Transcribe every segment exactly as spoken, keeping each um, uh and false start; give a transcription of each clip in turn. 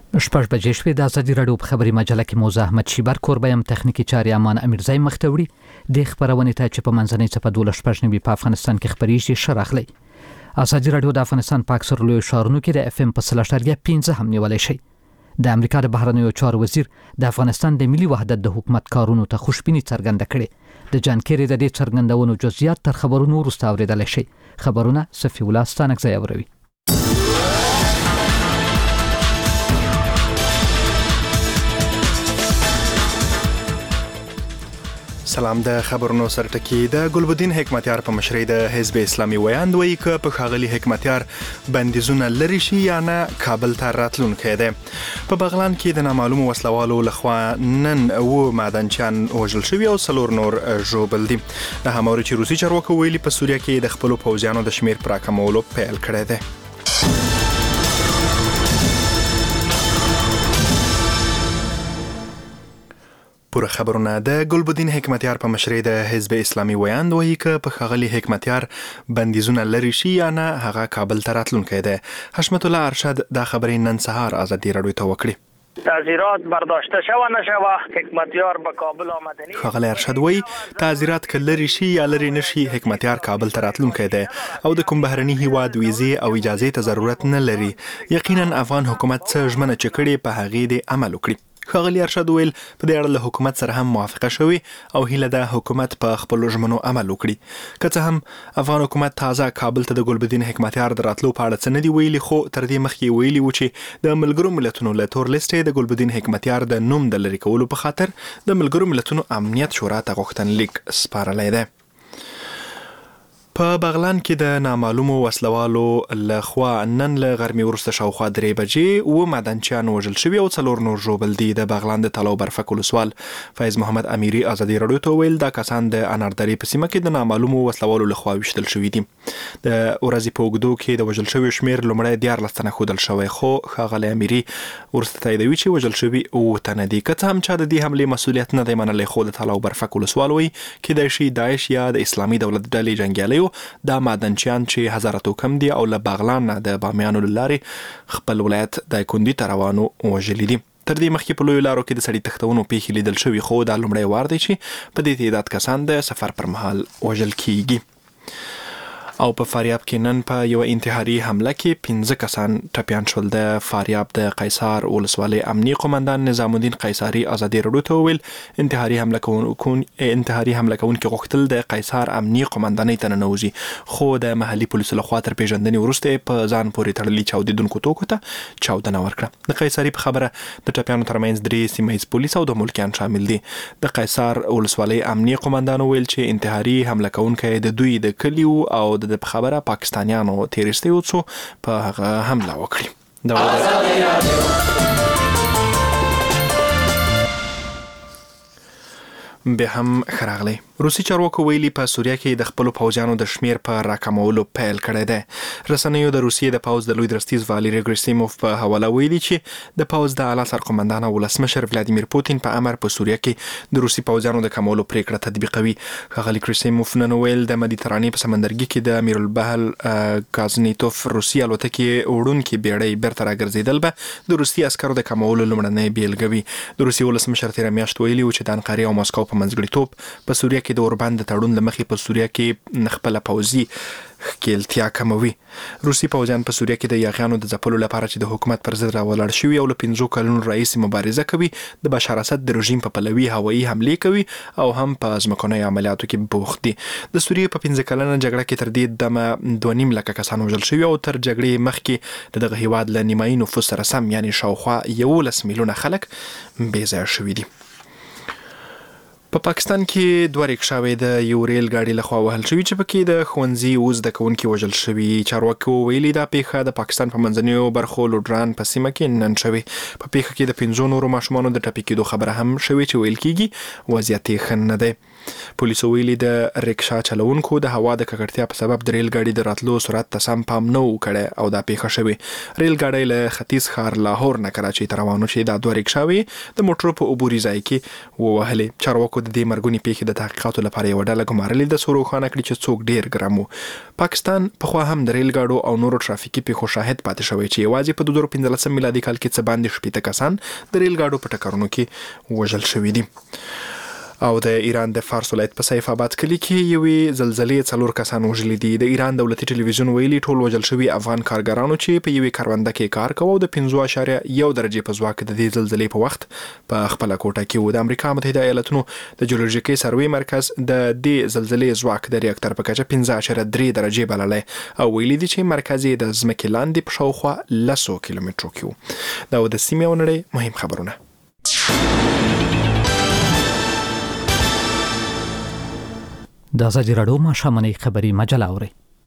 شپږ بجې شوې. د ازادي راډیو په خبري مجله کې موضوع احمد شیبر کوربه يم، تخنیکی چاري امان امیرزای مخته وړي. د خبرونې ته چې په منځنۍ څپه دولس شپږ نوي په افغانستان کې خبريږي شراخلي. ازادي راډیو د افغانستان په اکثر لوی ښارونو کې د اف ام په سل اشاریه پنځه هم نیولای شي. د امریکا د بهرنیو چارو وزیر د افغانستان د ملي وحدت د حکومت کارونو ته خوشبیني څرګنده کړې. د جان کیری د دې څرګندونو جزئیات تر خبرونو وروسته اوریدل شي. خبرونه صفی الله ستانکزی اوروي. سلام. د خبرونو سرټکی د ګلبدین حکمتیار په مشرۍ د حزب اسلامي ویاند وایي ک په خاغلی حکمتیار بندیزونه لري شي یا نه کابل ته راتلونکی دی. په بغلان کې د نامعلومو وسلوالو لخوا نن و معدنچیان وژل شوي او څلور نور ژوبل دي. د هماوري چې روسي چارواکو ویلي په سوریه کې د خپلو پوځیانو د شمیر پر راکمولو پیل کړی دی. پوره خبرونه د ګلبدین حکمتیار په مشرۍ د حزب اسلامي ویاند وایي ک په خاغلی حکمتیار بندیزونه لري شي یا نه هغه کابل ته راتلونکی دی. حشمت الله ارشد دا خبرې نن سهار ازادي راډیو ته وکړي. تعزیرات برداشته شوه نشوه حکمتیار به کابل آمدنی. خاغلی ارشد وایي تعزیرات که لري شي یا لري نشي حکمتیار کابل ته راتلونکی دی او د کوم بهرني هیواد ویزې او اجازې ته ضرورت نه لري. یقینا افغان حکومت څه ژمنه چې کړې په هغې د عمل وکړي. خاغلی ارشد ویل په دې اړه له حکومت سره هم موافقه شوې او هیله ده حکومت په خپل ژمنو عمل وکړي. که څه هم افغان حکومت تازه کابل ته د ګلبدین حکمتیار د راتلو په اړه څه نه دي ویلي، خو تر دې مخکې ویلي و چې د ملګرو ملتونو له تور لیستې د ګلبدین حکمتیار د نوم د لرې کولو په خاطر د ملګرو ملتونو امنیت شورا ته غوښتنلیک سپارلی دی. په بغلان کې د نامعلومو وسلوالو لخوا نن له غرمې وروسته شاوخوا درې بجې و معدنچیان وژل شوي او څلور نور ژوبل دي. د بغلان د تالاو برفک ولسوال فیض محمد امیري ازادي راډیو ته ویل دا کسان د اناردرې په سیمه کې د نامعلومو وسلوالو لخوا ویشتل شوي دي. د ورځې په اوږدو کې د وژل شوي شمیر لومړی دیارلس تنه ښودل شوی، خو ښاغلی امیري وروسته تاییدوي چې وژل شوي اووه تنه دي. که څه هم چا د دې حملې مسؤلیت نه دی منلی، خو د تالاو برفک ولسوال وایي کیدای شي داعش یا د اسلامي دولت ډلې جنګیالیو دا معدنچیان چې هزاره توکم دي او له بغلان نه د بامیانو له لارې خپل ولایت د کندي ته روانو وژلي دي. تر دې مخکې په لویو لارو کې د سړي تښتونو پیښې لیدل شوي، خو دا لومړی وار دی چې په دې تعداد کسان د سفر پر مهال وژل کیږي. او په فاریاب کې نن په یو انتحاري حمله کې پنځه کسان ټپیان شول. د فاریاب د قیصار ولسوالۍ امنیي قومندان نظام الدین قیصاري ازادي راډیو ته وویل انتحاري حمله کوون انتحاري حمله کوونکي غوښتل د قیصار امنیي قومندانۍ ته ننوځي، خو د محلي پولیسو لخوا تر پیژندنې وروسته په ځان پورې تړلي چاودېدونکو توکو ته چاودنه ورکړه. د قیصاري په خبره د ټپیانو ترمنځ درې سیمه ییز پولیس او د ملکیان شامل دي. د قیصار ولسوالۍ امنیي قومندان وویل چې انتحاري حمله کوونکی د دوی د کلیو او د په خبره پاکستانیانو تیرستی و څو په هغه حمله وکړي. به هم خراغلی. روسي چارواکو ویلي په سوریه کې د خپلو پوځیانو د شمیر په راکمولو پیل کړی دی. رسنیو د روسیې د پوځ د لوی درستیز والری ګریسیموف په حواله ویلي چې د پوځ د اعلی سرقومندان او ولسمشر ولادیمیر پوتین په امر په سوریه کې د روسي پوځیانو د کمولو پریکړه تطبیقوي. ښاغلی ګریسیموف نن ویل د مدیترانې په سمندرګي کې د امیرالبحر کازنیتوف روسي الوتکې وړونکي بیړۍ بیرته راګرځېدل به د روسي عسکرو د کمولو لومړنۍ بیلګه وي. د روسي ولسمشر تېره میاشت ویلي و چې د انقرې او مسکو په منځګړیتوب په سوریه کې د اوربند د تړون له مخې په سوریه کې خپله پوځي ښکیلتیا کموي. روسي پوځیان په سوریه کې د یاغیانو د ځپلو لپاره چې د حکومت پر ضد راولاړ شوي او له پنځو کلونو راهیسې مبارزه کوي د بشار اسد د رژیم په پلوي هوایي حملې کوي او هم په ځمکنیو عملیاتو کې بوخت دي. د سوریې په پنځه کلنه جګړه کې تر دې دمه دوه نیم لکه کسان وژل شوي او تر جګړې مخکې د دغه هیواد له نیمایي نفوس سره سم یعنې شاوخوا یولس میلیونه خلک بې ځایه شوي دي. په پاکستان کې دوه ریکشاوې د یو ریل ګاډي لخوا وهل شوي چې پکې د ښوونځي اووه زده کوونکي وژل شوي. چارواکو ویلي دا پیښه د پاکستان په منځنیو برخو لوډران په سیمه کې نن شوې. په پیښه کې د پنځو نورو ماشومانو د ټپي کېدو خبره هم شوې چې ویل کېږي وضعیت یې ښه نه دی. پولیسو ویلي د ریکشا چلوونکو د هوا د ککړتیا په سبب د ریل ګاډي د راتلو سرعت ته سم پام نه وکړي او دا پیښه شوې. ریل ګاډي له ختیځ ښار لاهور نه کراچۍ ته روانو چې دا دوه ریکشاوې د موټرو په عبوري ځای کې ووهلې. چارواکو د دې مرګونې پیښې د تحقیقاتو لپاره یوه ډله ګمارلې ده څو روښانه کړي چې څوک ډېر ګرم و. پاکستان پخوا هم د ریل ګاډو او نورو ټرافیکي پیښو شاهد پاتې شوی چې یوازې په دوه زره پنځلسم میلادي کال کې څه باندې شپېته کسان د ریل ګاډو په ټکرونو کې وژل شوي دي. او د ایران د فارس ولایت په سیف آباد کلی کې یوې زلزلې څلور کسان وژلي دي. د ایران دولتي ټلویزیون ویلي ټول وژل شوي افغان کارګرانو چې په یوې کرونده کې کار کوي او د پنځه اعشاریه یو درجې په ځواک د دې زلزلې په وخت په خپل کوټه کې و. د امریکا متحده ایالاتونو د جیولوژیکي سروې مرکز د دې زلزلې ځواک د ریاکټر په کچه پنځه اعشاریه درې درجې بللی او ویلي دي چې مرکز یې د ځمکې لاندې په شاوخوا لسو کیلومترو کې و. دا د سیمې او نړۍ مهم خبرونه. د ازادي راډیو ماښامنۍ خبري مجله اورئ.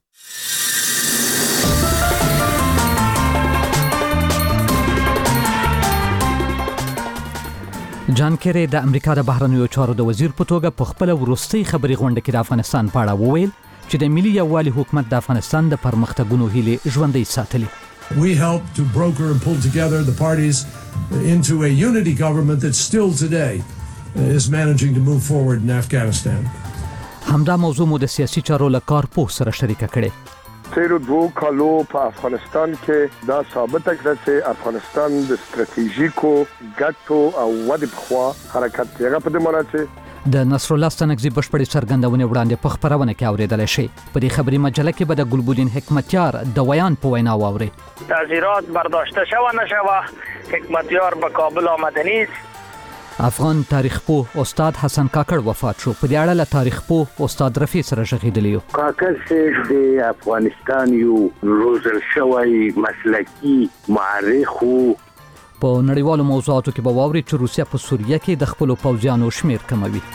جان کیری د امریکا د بهرنیو چارو د وزیر په توګه په خپل وروستۍ خبري غونډه کې د افغانستان په اړه وویل چې د ملي یووالي حکومت د افغانستان د پرمختګونو هیلې ژوندۍ ساتلي. We helped to broker and pull together the parties into a unity government that still today is managing to move forward in Afghanistan. همدا موضوع مو د سیاسي چارو له کارپوه سره شریکه کړې. تیرو دوو کالو په افغانستان کې دا ثابته کړه چې افغانستان د ستراتیژیکو ګټو او ودې په خوا حرکت کوي. هغه په دې معنی چې د نصر الله ستانکزي بشپړې څرګندونې وړاندې په خبرونه کې اورېدلی شي. په دې خبري مجله کې به د ګلبدین حکمتیار د ویان په وینا واورئ. تعزیرات برداشته شوه نشوه، حکمتیار به کابل آمده نیست. افغان تاریخ پوه استاد حسن کاکړ وفات شو. په دې اړه له تاریخ پوه استاد رفیع سره غږېدلی یو. کاکړ چې د افغانستان یو روزل شوی مسلکی معرخ و. په نړیوالو موضوعاتو کې به واورئ چې روسیه په سوریه کې د خپلو پوځیانو شمیر کموي.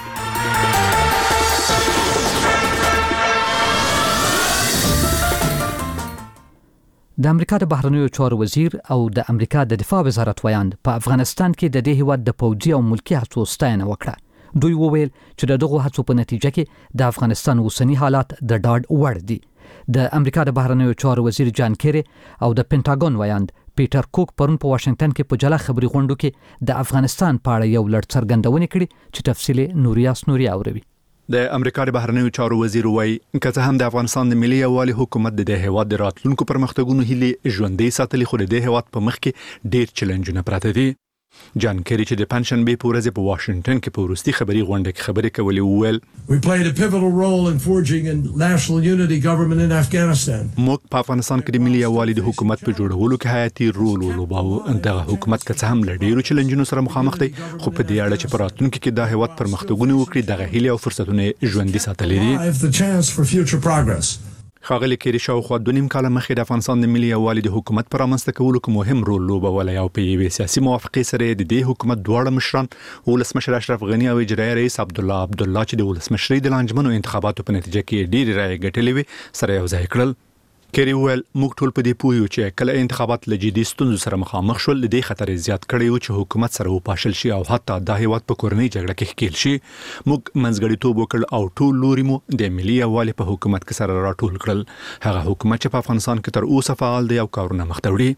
د امریکا د بهرنیو چارو وزیر او د امریکا د دفاع وزارت ویاند په افغانستان کې د دې هیواد د پوځي او ملکی هڅو ستاینه وکړه. دوی وویل چې د دغو هڅو په نتیجه کې د افغانستان اوسنی حالات د ډاډ وړ دي. د امریکا د بهرنیو چارو وزیر جان کیری او د پینټاګون ویاند پیټر کوک پرون په واشنگټن کې په جلا خبري غونډو کې د افغانستان په اړه یو لړ څرګندونې کړې چې تفصیل نوریاس نوري اوروي. د امریکا د بهرنیو چارو وزیر وایي که څه هم د افغانستان د ملي یووالي حکومت د دې هیواد د راتلونکو پرمختګونو هیلې ژوندۍ ساتلي، خو د دې هیواد په مخ کې ډېر چیلنجونه پراته دي. جان کیری چې د پنځشنبه په ورځ په واشنگټن کې په وروستي خبري غونډه کې خبرې کولې وویل We played a pivotal role in forging a national unity government in Afghanistan. موږ په افغانستان کې د ملي یووالي د حکومت په جوړولو کې حیاتي رول ولوباوه. دغه حکومت که څه هم له ډېرو چیلنجونو سره مخامخ دی، خو په دې اړه چې په راتلونکي کې دا هیواد پرمختګونه وکړي دغه هیلې او فرصتونه ژوندۍ ساتلي دي. I have the chance for future progress. ښاغلي کیری شاوخوا دوه نیم کاله مخکې د افغانستان د ملي یووالي د حکومت پر رامنځته کولو کې مهم رول لوبولی او په یوې سیاسي موافقې سره د دې حکومت دواړه مشران ولسمشر اشرف غني او اجرایي رئیس عبدالله عبدالله چې د ولسمشرۍ د لانجمنو انتخاباتو په نتیجه کې ډېرې رایې ګټلې وې سره یو ځای کړل. کیری ویل موږ ټول په دې پوه یو چې کله انتخابات له جدي ستونزو سره مخامخ شول، د دې خطر زیات کړی و چې حکومت سره وپاشل شي او حتی د هیواد په کورنۍ جګړه کې ښکیل شي. موږ منځګړیتوب وکړ او ټول لوري مو د ملي یووالي په حکومت کې سره راټول کړل. هغه حکومت چې په افغانستان کې تر اوسه فعال دی او کارونه مخ ته وړي.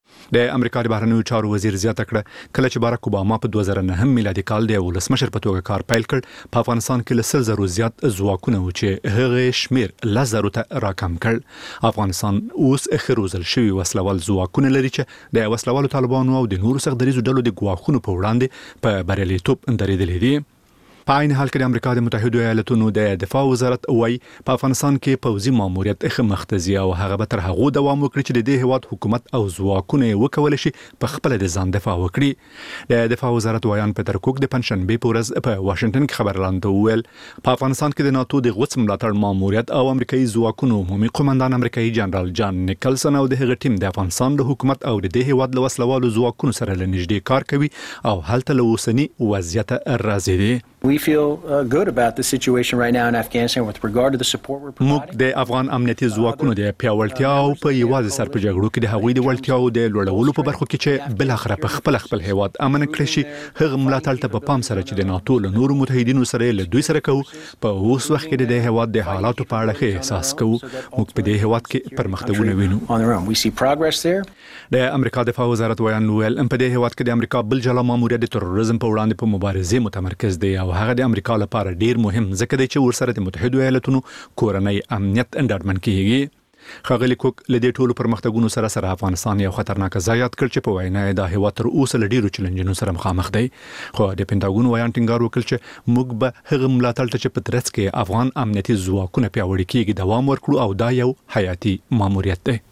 د امریکا د بهرنیو چارو وزیر زیاته کړه کله چې باراک اوباما په دوه زره نهم میلادي کال د ولسمشر په توګه کار پیل کړ، په افغانستان کې له سل زرو زیات ځواکونه و چې هغه شمیر لس زرو ته راکم کړ. افغانستان اوس ښه روزل شوي وسلوال ځواکونه لري چې د وسلوالو طالبانو او د نورو سختدریزو ډلو د ګواښونو په وړاندې په بریالیتوب درېدلي دي. په عین حال کې د امریکا د متحده ایالاتونو د دفاع وزارت وایي په افغانستان کې پوځي ماموریت ښه مختزي او هغه به تر هغه دوام وکړي چې د دې هیواد حکومت او ځواکونه وکول شي په خپل د ځان دفاع وکړي. د دفاع وزارت ویان پیټر کوک د پنځشنبه په ورځ په واشنگټن کې خبر لاندې وویل په افغانستان کې د ناتو د غوڅ ملاتړ ماموریت او امریکایي ځواکونو عمومي قومندان امریکایي جنرال جان نیکلسن او د هغه ټیم د افغانستان د حکومت او د دې هیواد له وسلوالو ځواکونو سره لنږدې کار کوي او هلته له اوسنی وضعیت راضي دي. We feel uh, good about the situation right now in Afghanistan with regard to the support we're موږ providing. د افغان امنیتي ځواکونو د پیاوړتیا او په یوازې سر په جګړو کې د هغوی د وړتیاو د لوړولو په برخو کې چې بل اخره په خپل خپل هیواد امن کړی شي هغه ملاتړ ته په پام سره چې د ناتو له نورو متحدینو سره له دوی سره کوو په اوس وخت کې د هیواد د حالاتو په اړه ښه احساس کوو موږ په دې هیواد کې پرمختګونه وینو. On their own. We see progress there. د امریکا دفاع وزارت ویان ویل په دې هیواد کې د امریکا بل جلا ماموریت د تروریزم په وړاندې په مبارزه متمرکز دی او هغه د امریکا لپاره ډیر مهم ځکه دی چې ورسره د متحده ایالاتونو کورنۍ امنیت انډارمن کیږي. خاغلی کوک له دې ټولو پرمختګونو سره سره افغانستان یو خطرناک ځای یاد کړ چې په وینا د هیواد تر اوسه له ډیرو چیلنجونو سره مخامخ دی خو د پینټاګون ویان ټینګار وکړ چې موږ به هغه ملاتړ ته چې په ترڅ کې افغان امنیتي ځواکونه پیاوړي کیږي دوام ورکړو او دا یو حیاتي ماموریت دی.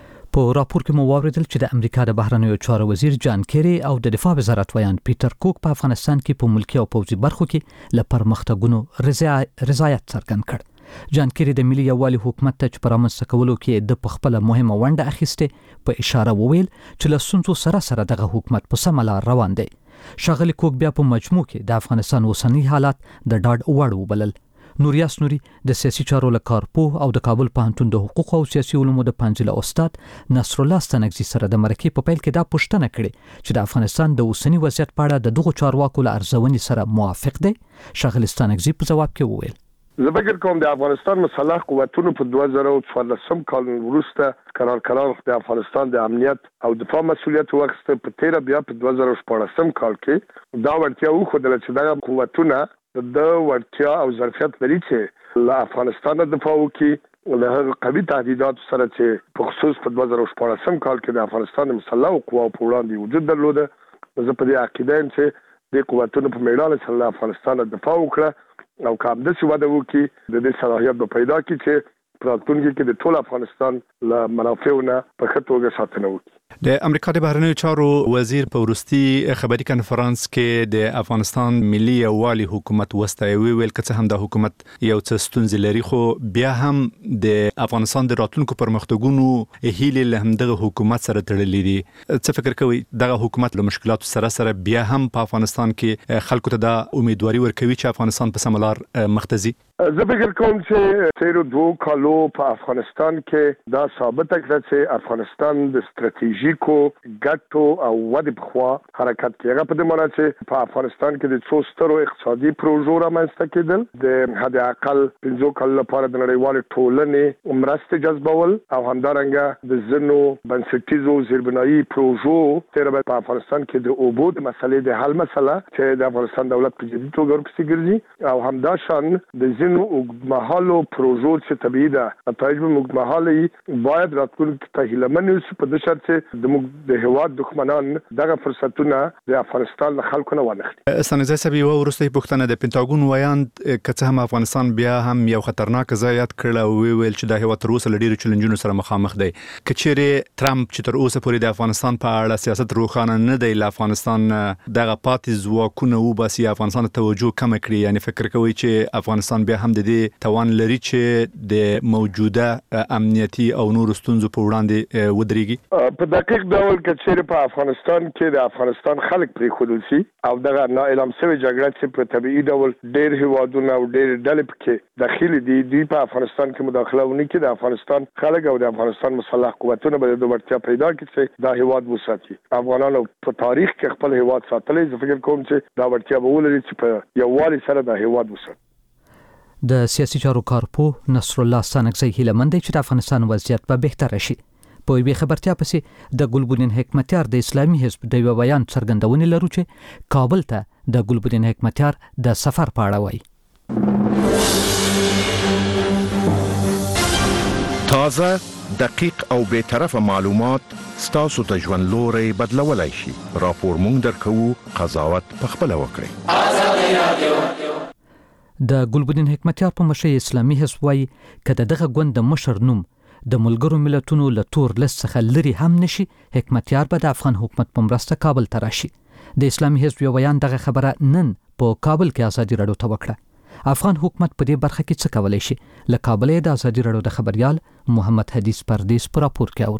په راپور کې مو واوریدل چې د امریکا د بهرنیو چارو وزیر جان کیری او د دفاع وزارت ویان پیټر کوک په افغانستان کې په ملکی او پوځي برخو کې له پرمختګونو رضایت څرګند کړ. جان کیری د ملي یووالي حکومت ته چې پرامنځته کولو کې د خپل مهمه ونډه اخیسته په اشاره وویل چې له ستونزو سره سره دغه حکومت په سمه لار روان دی. ښاغلي کوک بیا په مجموع کې د افغانستان اوسنی حالات د ډاډ وړ وبلل. نوریاس نوري د سیاسي چارو له کارپوه او د کابل پوهنتون د حقوق او سیاسي علومو د پنځله استاد نصر الله ستنګزي سره د مرکې په پیل کې دا پوښتنه کړې چې د افغانستان د اوسنی وضعیت په اړه د دغو چارواکو له ارزونې سره موافق دی. ښاغلي ستنګزي په ځواب کې وویل زه فکر کوم د افغانستان مسلح قوتونو په دوه زره څوارلسم کال وروسته قرار قرار د افغانستان د امنیت او دفاع مسؤلیت واخیسته په تیر بیا په دوه زره شپاړسم کال کې دا ورتیا وښودل چې دا قوتونه د ورتیا او ظرفیت لري چې له افغانستان دفاع وکړي له هغه قوي تهدیداتو سره چې په خصوص په دوه زره شپاړسم کال کې د افغانستان مسلح قواو په وړاندې وجود درلوده. زه په دې عقیده یم چې د قوتونو په میدان سره له افغانستان دفاع وکړه او کوم د څه وده وکړي د دې صلاحیت به پیدا کړي چې په راتلونکي کې د ټول افغانستان له منافعونو په ښه توګه ساتنه وکړي. د امریکا د بهرنیو چارو وزیر په وروستي خبري کانفرنس کې د افغانستان ملي یووالي حکومت وستایوي ویل چې هم د حکومت یو څه ستونزې لري خو بیا هم د افغانستان د راتلونکو پرمختګونو هیله له همدغه حکومت سره تړلې دي. څه فکر کوي دغه حکومت له مشکلاتو سره سره بیا هم په افغانستان کې خلکو ته د امیدواري ورکوي چې افغانستان په سم لار مختزي؟ زه فکر کوم چې تیرو دوه کالو په افغانستان کې دا ثابت کړه چې افغانستان د ستراتیژیکو ګټو او ودې په خوا حرکت کوي. هغه په دې معنی چې په افغانستان کې د څو سترو اقتصادي پروژو رامنځته کېدل د حد اقل پنځو کالو لپاره د نړیوالې ټولنې مرستې جذبول او همدارنګه د ځینو بنسټیزو زیربنایي پروژو تیر په افغانستان کې د اوبو د مسلې د حل مسله چې د افغانستان دولت په جدي توګه ورپسې ګرځي او همداشان د ځینو اوږدمهالو پروژو چې طبیعي ده نتایج به اوږدمهاله باید راتلونکي ته هیله من اوسو په دې شرط چې د د هیواد دښمنان دغه فرصتونه د افغانستان له خلکو نه وانخلي. ستنګزي صاحب یو وروستي پوښتنه د پینټاګون ویان کڅه هم افغانستان بیا هم یو خطرناک ځای یاد کړل او ویل چې د هیواد تر اوسه لډیرو چیلنجونو سره مخامخ دی. کچېره ترامپ چې تر اوسه پورې د افغانستان په اړه سیاست روښانه نه دی له افغانستان دغه پاتې ځواکونه و باسي افغانستان ته توجه کم کړی یعنی فکر کوي چې افغانستان بیا هم د دې توان لري چې د موجوده امنیتي او نور ستونزو په وړاندې ودرېږي؟ په دقیق ډول کچېره په افغانستان کې د افغانستان خلک پرې خودل شي او دغه نا اعلان شوی جګړه چې په طبيعي ډول ډېر هیوادونه او ډېر ډلې پکې داخلي دي دوی په افغانستان کې مداخله ونی کې د افغانستان خلک او د افغانستان مسلح قوتونه به د ورتیا پیدا کړي چې دا هیواد وساتي. افغانانو په تاریخ کې خپل هیواد ساتلې زه فکر کوم چې دا ورتیا به ولري چې په یووالي سره د هیواد وساتي. د سیاسي چارو کارپوه نصر الله ستنګزي هیله مند چې د افغانستان وضعیت به بهتر شي. په یوې خبرتیا پسې د ګلبدین حکمتیار د اسلامي حزب د یو بیان څرګندونې لرو چې کابل ته د ګلبدین حکمتیار د سفر په اړه وایي. تازه دقیق او به طرفه معلومات ستاسو ته ژوند لوري بدلولای شي. راپور مونږ درکو قضاوت په خپل وکړئ. د ګلبدین حکمتیار په مشر اسلامي حزب وایي کله دغه ګوند د مشر نوم د ملګرو ملتونو له تور لست څخه لري هم نشي حکمتیار به د افغان حکومت په مرسته کابل ته راشي. د اسلامي حزب یو بیان دغه خبره نن په کابل کې ازادي راډیو ته وکړه. افغان حکومت په دې برخه کې څه کولای شي؟ له کابل د ازادي راډیو د خبريال محمد حدیث پردیس پر راپور کې اور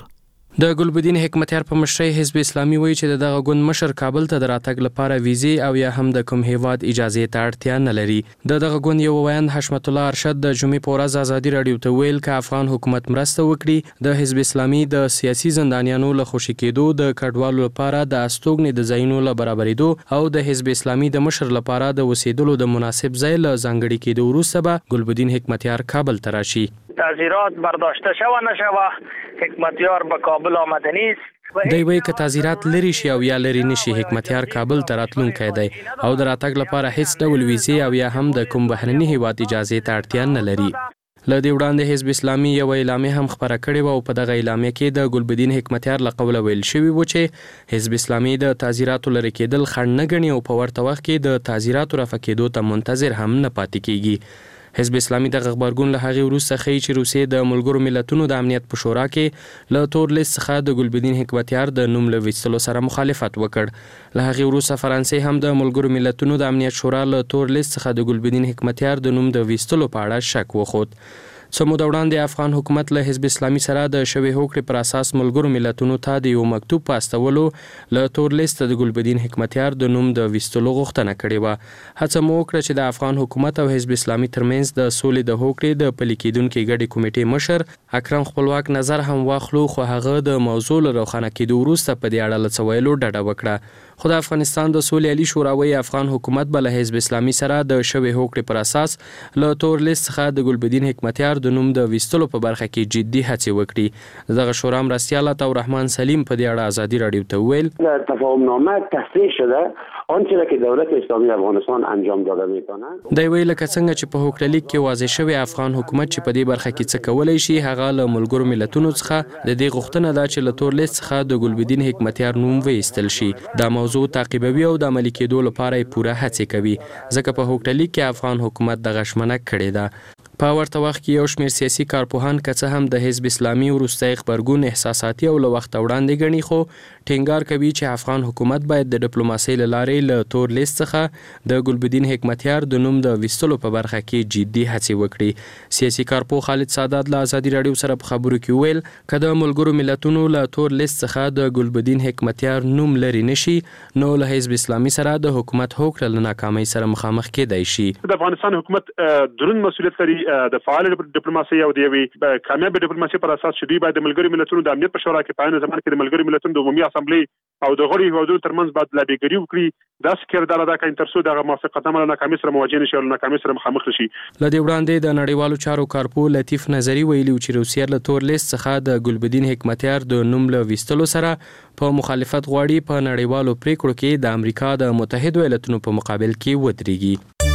د ګلبدین حکمتیار په مشرۍ حزب اسلامي وایي چې دغه ګوند مشر کابل ته د راتګ لپاره ویزې او یا هم د کوم هیواد اجازه ته اړتیا نه لري. د دغه ګوند یو ویاند حشمت الله ارشد د جمعې په ورځ ازادي راډیو ته ویل چې افغان حکومت مرسته وکړي د حزب اسلامي د سیاسي زندانیانو له خوشي کېدو، د کډوالو لپاره د استوګنې د ځایونو له برابرېدو او د حزب اسلامي د مشر لپاره د وسیدلو د مناسب ځای له ځانګړي کېدو وروسته به ګلبدین حکمتیار کابل ته راشي. تعزیرات برداشته شوه نشوه، حکمتیار به کابل آمده نیست. دی وایي که تعزیرات لري شي او یا لري نشي، حکمتیار کابل ته راتلونکی دی او د راتګ لپاره هیڅ ډول ویزې او یا هم د کوم بهرني هیواد اجازې ته اړتیا نه لري. له دې وړاندې حزب اسلامي یو اعلامیه هم خپره کړې وه او په دغه اعلامیه کې د ګلبدین حکمتیار له قوله ویل شوي و چې حزب اسلامي د تعزیراتو لرې کېدل خنډ نه ګڼي او په ورته وخت کې د تعزیراتو رفع کېدو ته منتظر هم نه پاتې کېږي. حزب اسلامي د غبرګون له هغې وروسته ښیي چې روسیې د ملګرو ملتونو د امنیت په شورا کې له تور لیست څخه د ګلبدین حکمتیار د نوم له ویستلو سره مخالفت وکړ. له هغې وروسته فرانسې هم د ملګرو ملتونو د امنیت شورا له تور لیست څخه د ګلبدین حکمتیار د نوم د ویستلو په اړه شک وښود. څه موده وړاندې افغان حکومت له حزب اسلامي سره د شوې هوکړې پر اساس ملګرو ملتونو ته د یو مکتوب په استولو له تور لیست د ګلبدین حکمتیار د نوم د ویستلو غوښتنه کړې وه. هڅه مو وکړه چې د افغان حکومت او حزب اسلامي ترمنځ د سولې د هوکړې د پلي کېدونکې ګډې کمیټې مشر اکرم خپلواک نظر هم واخلو، خو هغه د موضوع له روښانه کېدو وروسته په دې اړه له څه ویلو ډډه وکړه. خو د افغانستان د سولې علي شورا وایي افغان حکومت به له حزب اسلامي سره د شوې هوکړې پر اساس له تور لیست څخه د ګلبدین حکمتیار د نوم د ویستلو په برخه کې جدي هڅې وکړي. دغه شورا مرستیال عطا الرحمن سلیم په دې اړه ازادي راډیو ته وویل تفاهمنامه تصریح شده آنچه را که دولت اسلامی افغانستان انجام داده می‌کند. دی ویل لکه څنګه چې په هوکړه لیک کې واضح شوی افغان حکومت چې په دې برخه کې څه کولی شي، هغه له ملګرو ملتونو څخه د دې غوښتنه ده چې له تور لیست څخه د ګلبدین حکمتیار نوم وایستل شي. دا موضوع تعقیبوي او د عملي کېدو لپاره یې پوره هڅې کوي، ځکه په هوکړه لیک کې افغان حکومت دغه ژمنه کړې ده. په ورته وخت کې یو شمېر سیاسي کارپوهان که څه هم د حزب اسلامي وروستی غبرګون احساساتي او له وخته وړاندې ګڼي، خو ټینګار کوي چې افغان حکومت باید د ډیپلوماسۍ له لارې له تور لیست څخه د ګلبدین حکمتیار د نوم د ویستلو په برخه کې جدي هڅې وکړي. سیاسي کارپوه خالد سادات له ازادي راډیو سره په خبرو کې وویل که د ملګرو ملتونو له تور لیست څخه د ګلبدین حکمتیار نوم لرې نشي، نو له حزب اسلامي سره د حکومت هوکړه له ناکامۍ سره مخامخ کېدای شي. د افغانستان حکومت دروند مسؤلیت لري د فعال ډیپلوماسۍ او د یوې کامیاب ډیپلوماسۍ پر اساس چې دوی باید د ملګرو ملتونو د امنیت په شورا کې په عین زمان کې د ملګرو ملتونو د عمومي اسامبلې او د غړو هیوادونو ترمنځ باید لابیګري وکړي. داسې کردار ادا کړي تر څو دغه موافقتنامه له ناکامۍ سره مواجه نشي او له ناکامۍ سره مخامخ نشي. له دې وړاندې د نړیوالو چارو کارپوه لطیف نظري ویلي چې روسیه له تور لیست څخه د ګلبدین حکمتیار د نوم له ویستلو سره په مخالفت غواړي په نړیوالو پریکړو کې د امریکا د متحدو ایالتونو په مقابل کې ودرېږي.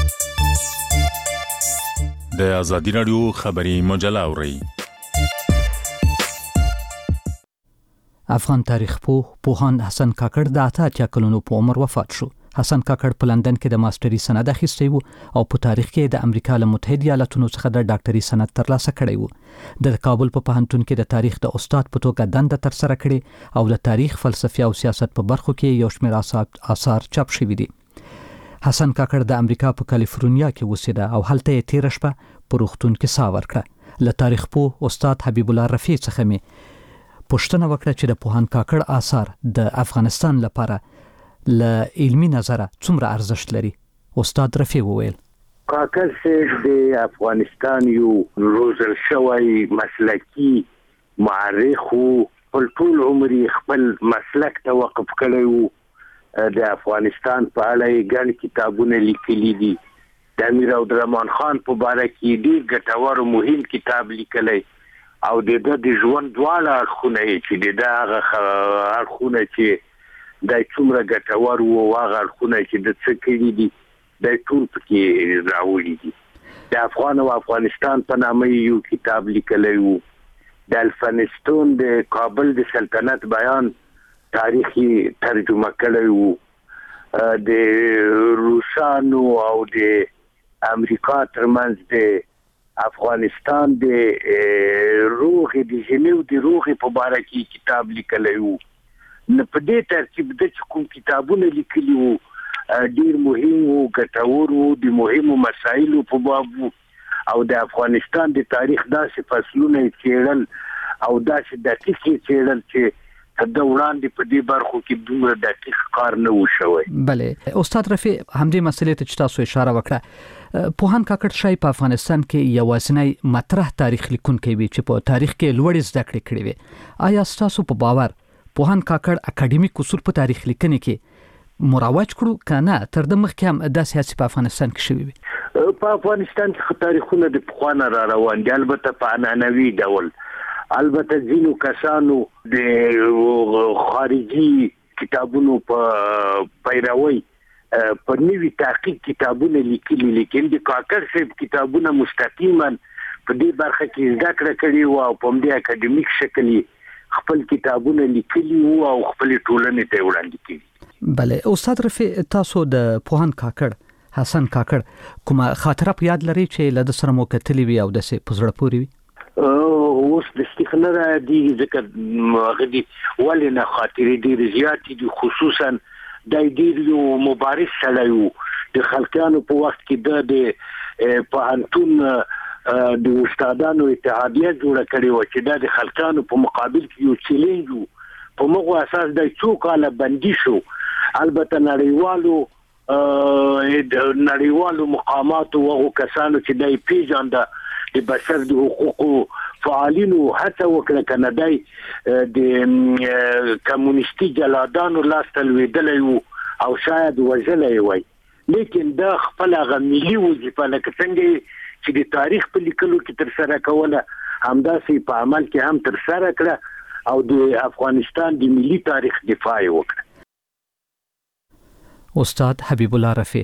د ازادي راډیو خبري مجله اورئ. افغان تاریخ پوه پوهاند حسن کاکړ د اته اتیا کلونو په عمر وفات شو. حسن کاکړ په لندن کې د ماستري سند اخیستی وو او په تاریخ کې د امریکا له متحده ایالاتونو څخه د ډاکټري سند ترلاسه کړی وو. د کابل په پوهنتون کې د تاریخ د استاد په توګه دنده ترسره کړې او د تاریخ، فلسفي او سیاست په برخو کې یو شمېر آثار چاپ شوي دي. حسن کاکړ د امریکا په کالیفورنیا کې اوسېده او هلته یې تېره شپه په روغتون کې ساه ورکړه. له تاریخ پوه استاد حبیب الله رفیع څخه مې پوښتنه وکړه چې د پوهاند کاکړ آثار د افغانستان لپاره له علمي نظره څومره ارزښت لري. استاد رفیع وویل کاکړ صاحب د افغانستان یو روزل شوی مسلکی معرخ و، په ټول عمر خپل مسلک ته وقف کړی و. د افغانستان په اړه یې ګڼ کتابونه لیکلي دي. د امیر عبدالرحمن خان په باره کې ډېر ګټور او مهم کتاب لیکلی او د ده د ژوند دواړه اړخونه یې چې د ده هغه اړخونه چې دا څومره ګټور وو او هغه اړخونه چې د څه کړي دي دا ټول پکې راوړي دي. د افغان او افغانستان په نامه یو کتاب لیکلی و. د الفنستون د کابل د سلطنت بیان تاریخي ترجمه کړی وو. د روسانو او د امریکا ترمنځ د افغانستان د روغې د ژنیو د روغې په باره کې کتاب لیکلی وو. نو په دې ترتیب د چې کوم کتابونه لیکلي وو ډېر مهم وو، ګټور وو، د مهمو مسایلو په باب وو او د افغانستان د تاریخ داسې فصلونه یې څېړل او داسې دقیق څېړل چې د وړاندې په دې برخو کې دومره دقیق کار نه و شوی. بله استاد رفیع همدې مسلې ته چې تاسو اشاره وکړه، پوهان کاکړ شای په افغانستان کې یوازینی مطرح تاریخ لیکونکی وي چې په تاریخ کې لوړې زده کړې کړې وي. آیا ستاسو په باور پوهان کاکړ اکاډمیک اصول په تاریخ لیکنې کې مروج کړو کنه تر د مخکې هم داسې هڅې په افغانستان کې شوي وي؟ په افغانستان کې تاریخونه د پخوانه را روان دي، البته په عنعنوي ډول. البته ځینو کسانو د خارجي کتابونو په پیروي په نوي تحقیق کتابونه لیکلي، لیکن د کاکړ صاحب کتابونه مستقیما په دې برخه کې زده کړه کړې وه او په همدې اکاډمیک شکل خپل کتابونه لیکلي وو او خپل ټولنې ته وړاندې کړي. بله استاد رفیع، تاسو د پوهان کاکړ حسن کاکړ کومه خاطره په یاد لري چې له د سره مو کتلې وي او داسې په زړه پورې وي؟ اوس د استخنه را دي ځکه هغه دي ولې نه خاطرې ډېرې زیاتې دي، خصوصا د ډېر یو مبارز سړی و د خلقیانو په وخت کې د د پوهنتون د استادانو اتحادیه جوړه کړې وه چې دا د خلقیانو په مقابل کې یو چیلنج و. په مغو اساس د څو کاله بندي شو. البته نړیوالو نړیوالو مقاماتو او کسانو چې دای پیژانده د بشر د حقوقو فعالینو هڅه وکړه کنه دای د کمونیستي جلادانو لاس ته لوېدلی وو او شاید وژلی وای، لیکن دا خپل هغه ملي وظیفه لکه څنګه چې د تاریخ په لیکلو کې ترسره کوله همداسې په عمل کې هم ترسره کړه او د افغانستان د ملي تاریخ دفاع وکړه. استاد حبیب الله رفیع.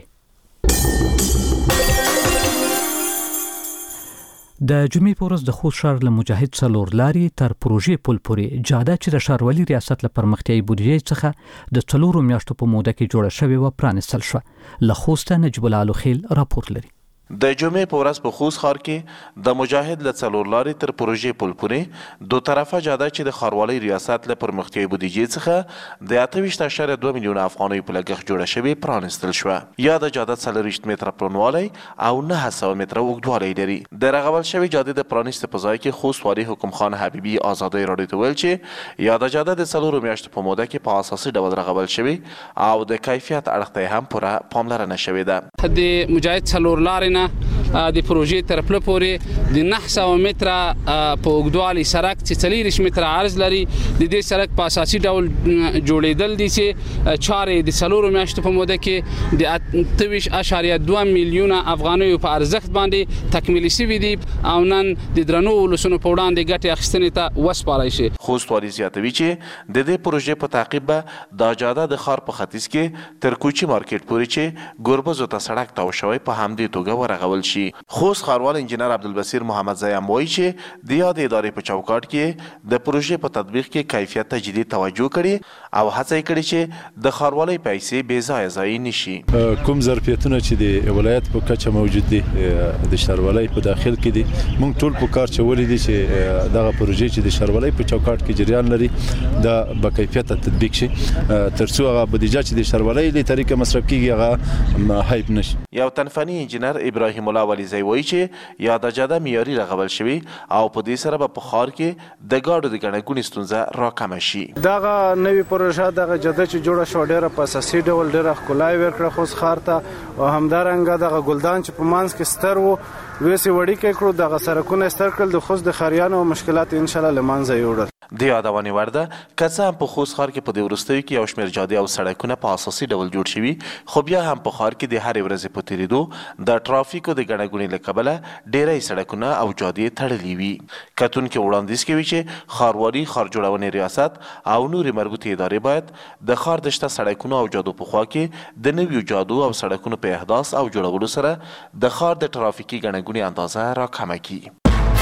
د جمعې په ورځ د خوست ښار له مجاهد څلور لارې تر پروژې پل پورې جاده چې د ښاروالي ریاست له پرمختیایي بودیجې څخه د څلورو میاشتو په موده کې جوړه شوې وه پرانستل شوه. له خوسته نجیب الله الوخیل راپور لري. د جمعې په ورځ په خوست ښار کې د مجاهد له څلور لارې تر پروژې پل پورې دو طرفه جاده چې د ښاروالۍ ریاست له پرمختیایي بودیجې څخه د اته ویشت اعشاریه دوه میلیونه افغانیو په لګښت جوړه شوې پرانستل شوه. یا د جاده څلور ویشت متره پلنوالی او نهه سوه متره اوږدوالی لري. د رغول شوې جادې د پرانیستې په ځای کې خوست والي حکم خان حبیبي ازادۍ راډیو ته ویل چې یا د جاده د څلورو میاشتو په موده کې په اساسي ډول رغول شوې او د کیفیت اړخ ته هم پوره پاملرنه شوې ده. د مجاهد څلور لارې نه د پروژې تر پله پورې د نهه سوه متره په اوږدوالي سړک چې څلېرویشت متره عرض لري، د دې سړک په اساسي ډول جوړېدل دي چې چارې د څلورو میاشتو په موده کې د اته ویشت اعشاریه دوه میلیونه افغانیو په ارزښت باندې تکمیلي شوي دي او نن د درنو ولسونو په وړاندې ګټې اخیستنې ته وسپارلی شي. خوست والي زیاتوي چې د دې پروژې په تعقیب به دا جاده د ښار په ختیځ کې تر کوچي مارکیټ پورې چې ګوربزو ته سړک تاو شوی په همدې توګه ورغول شي. خوست ښاروال انجینر عبدالبصیر محمد زیم وایي چې د یادې ادارې په چوکاټ کې د پروژې په تطبیق کې کیفیت ته جدي توجه کړي او هڅه یې کړې چې د ښاروالۍ پیسې بې ځایه ضایع نشي. کوم ظرفیتونه چې د ولایت په کچه موجود دي د ښاروالۍ په داخل کې دي، موږ ټول په کار چولې دي چې دغه پروژې چې د ښاروالۍ په چوکاټ کې جریان لري دا با کیفیت تطبیق شي تر څو هغه بودیجه چې د ښاروالۍ له طریقه مصرف کیږي هغه هایپ نشي. یو تنفني انجینر ابراهیم الله ولیزی وایي چې یا د جاده معیاري رغول شوي او په دې سره به په ښار کې د ګاډو د ګڼه ګوڼې ستونزه راکمه شي. دغه نوې پروژه دغه جاده چې جوړه شوه ډېره په اساسي ډول ډېره ښکلا یې ورکړه خوست ښار ته او همدارنګه دغه ګلدان چې په منځ کې ستر و ویسې وړیکې کړو، دغه سړکونه یې ستر کړل، د خوست د ښاریانو مشکلات انشاءالله له منځه یوړل. د یادونې وړ ده که څه هم په خوست ښار کې په دې وروستیو کې یو شمېر جادې او سړکونه په اساسي ډول جوړ شوي، خو بیا هم په ښار کې د هرې ورځې په تېرېدو د ټرافیکو د ګڼه ګوڼې له کبله ډېری سړکونه او جادې تړلي وي. کتونکي وړاندیز کوي چې ښاروالي، ښار جوړونې ریاست او نورې مربوطې ادارې باید د ښار د شته سړکونو او جادو په خوا کې د نویو جادو او سړکونو په احداث او جوړولو سره د ښار د ټرافیکي ګڼه ګوڼې اندازه راکمه کړي.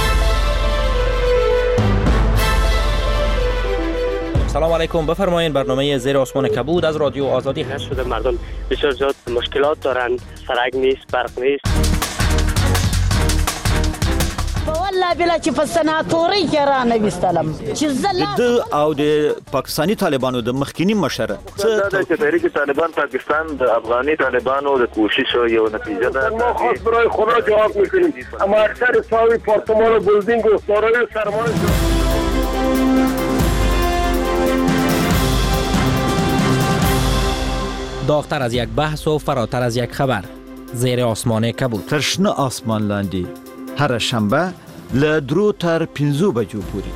سلام علیکم، بفرمایید. برنامه زیر آسمان کبود از رادیو آزادی هست. شده مردم بسیار زیاد مشکلات دارند، سرک نیست، برق نیست. والله بلا چې په سناتوري کې را نوستلم چې زله د او د پاکستانی طالبانو د مخکینی مشر څه د تحریک طالبان پاکستان د افغاني طالبانو د کوشش یو نتیجه ده. ما خود برای خدا جواب میکنیم. اما اکثر ساوی پارتمان و بلدینگ و سارای سرمایه داغتر از یک بحث و فراتر از یک خبر. زیر آسمان کبود. تر شنه آسمان لاندې هر شنبه له درو تر پنځو بجو پورې.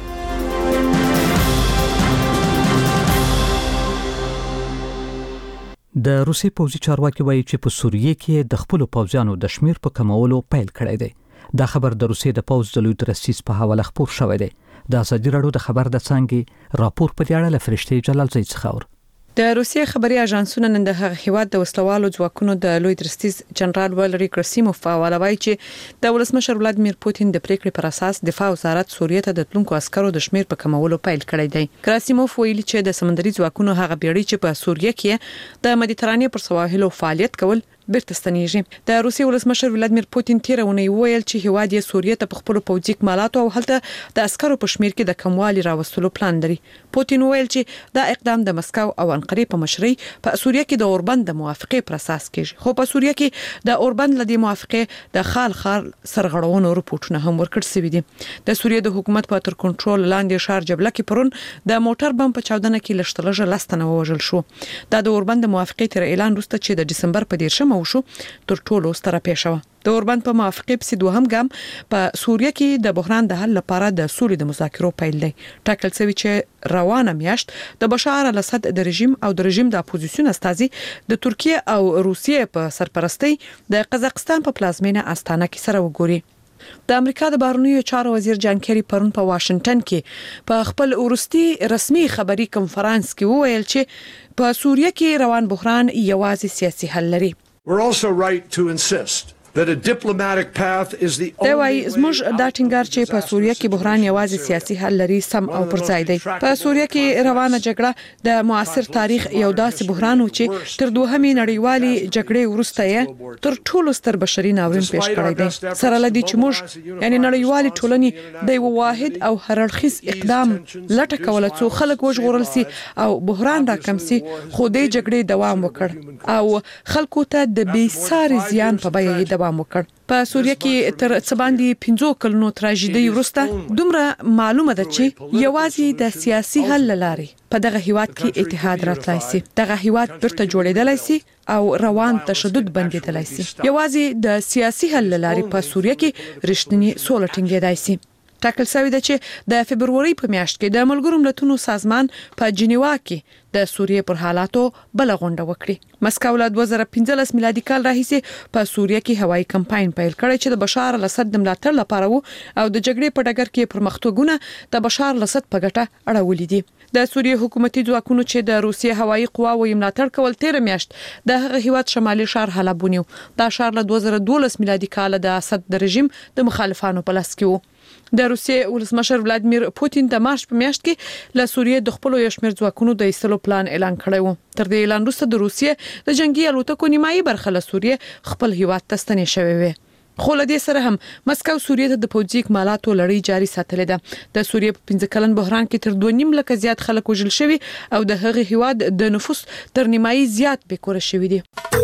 د روسي پوځي چارواکي وایي چې په سوریه کې د خپل پوځیانو د شمیر په کمولو پیل کړی دی. دا خبر د روسي د پوځ د لوی درستیز په حواله خبر شوی دی. د ازادي راډیو د خبر د څنګه راپور په اړه له فرشتي جلال زید څخه اور. د روسیې خبري اژانسونه نن د هغه هیواد د وسلوالو ځواکونو د لوی درستیز جنرال والری کرسیموف په حواله وایي چې د ولسمشر ولادمیر پوتین د پریکړې پر اساس دفاع وزارت سوریه ته د تلونکو عسکرو د شمیر په کمولو پیل کړی دی. کرسیموف ویلي چې د سمندري ځواکونو هغه بیړۍ چې په سوریه کې د مدیترانې پر سواحلو فعالیت کول بیرته ستنیږي. د روسیې ولسمشر ولادمیر پوتین تیرونه ویل چې هیواد یې سوریه ته په خپل پوځي کمالاتو او هلته د عسکرو په شمیر کې د کموالي راوستلو پلان لري. پوتین ویل چې دا اقدام د مسکو او انقرې په مشرۍ په سوریه کې د اوربند د موافقې پر اساس کیږي. خو په سوریه کې د اوربند لدی موافقې د خال خال سرغړونو رپورټونه هم ورکړ شوي دي. د سوریه د حکومت په تر کنټرول لاندې شهر جبله کې پرون د موټر بم په چاودنه کې لشتلجه لستنه وژل شو. دا د اوربند موافقې تر اعلان وروسته چې د دسمبر په دیرشمه وشو تر ټولو ستره پیښه وه. د اوربند په موافقې په دوهم ګام په سوریه کې د بحران د حل لپاره د سولې د مذاکرو پیل دی. ټاکل شوی چې روانه میاشت د بشار الاسد د رژیم او د رژیم د اپوزیسیون استازي د ترکیه او روسیې په سرپرستۍ د قزاقستان په پلازمینه استانه کې سره وګوري. د امریکا د بهرنیو چارو وزیر جان کیری پرون په واشنگټن کې په خپل ورستي رسمي خبري کنفرانس کې وویل چې په سوریه کې روان بحران یوازې سیاسي حل لري. We're also right to insist that a diplomatic path is the only دا وایي زموږ دا ټینګار چې په سوریه کې بحران یوازې سیاسي حل لري سم او پر ځای دی. په سوریه کې روانه جګړه د معاصر تاریخ یو داسې بحران و چې تر دوهمې نړیوالې جګړې وروسته یې تر ټولو ستر بشري ناورین پیښ کړی دی. سره لدی چې موږ یعنی نړیوالې ټولنې د یو واحد او هررخیز اقدام لټه کوله څو خلک وژغورل سي او بحران راکم سي، خو د جګړې دوام وکړ او خلکو ته د بې ساري زیان په بیه یې دوام وکړ. په سوریه کې تر څه باندې پنځو کلونو تراژیدي وروسته دومره معلومه ده چې یوازې د سیاسي حل لارې په دغه هیواد کې اتحاد راتلای شي، دغه هیواد بیرته جوړېدلای شي او روان تشدد بندېدلای شي. یوازې د سیاسي حل لارې په سوریه کې رښتینی سوله ټینګېدای شي. ټاکل شوی دی چې د فبروري په میاشت کې د ملګرو ملتونو سازمان په جنیوا کې د سوریه پر حالاتو بل غونډه وکړي. مسکو له دوه زره پنځلس میلادي کال راهیسې په سوریه کې هوایي کمپاین پیل کړی چې د بشار الاسد د ملاتړ لپاره وو او د جګړې په ډګر کې پرمختګونه د بشار الاسد په ګټه اړولې دي. د سوریه حکومتي ځواکونو چې د روسیې هوایي قواوو یې ملاتړ کول تیر میاشت د هغه هیواد شمالي ښار حلب ونیو. دا ښار له دوه زره دولس میلادي کال د اسد د رژیم د مخالفانو په لاس کې وو. د روسیې ولسمشر ولادمیر پوتین د مارچ په میاشت کې له سوریې د خپل یو شمېر ځواکونو د ایستلو پلان اعلان کړی و. تر دې اعلان وروسته د روسیې د جنگي الوتکو نیمایي برخه له سوریې خپل هیواد ته ستنې شوې وې. خو له دې سره هم مسکو سوریې ته د پوځي اکمالاتو لړۍ جاري ساتلې ده. د سوریې په پنځه کلن بحران کې تر دوه نیم لکه زیات خلک وژل شوي او د هغه هیواد د نفوس تر نیمایي زیات بیکوره شوي دي.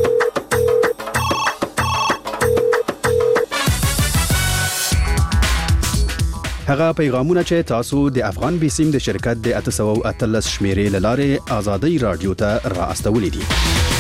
هغه پیغامونه چې تاسو د افغان بیسیم د شرکت د اته سوه اتلس شمیرې لاره آزادۍ رادیو ته را استولې دي.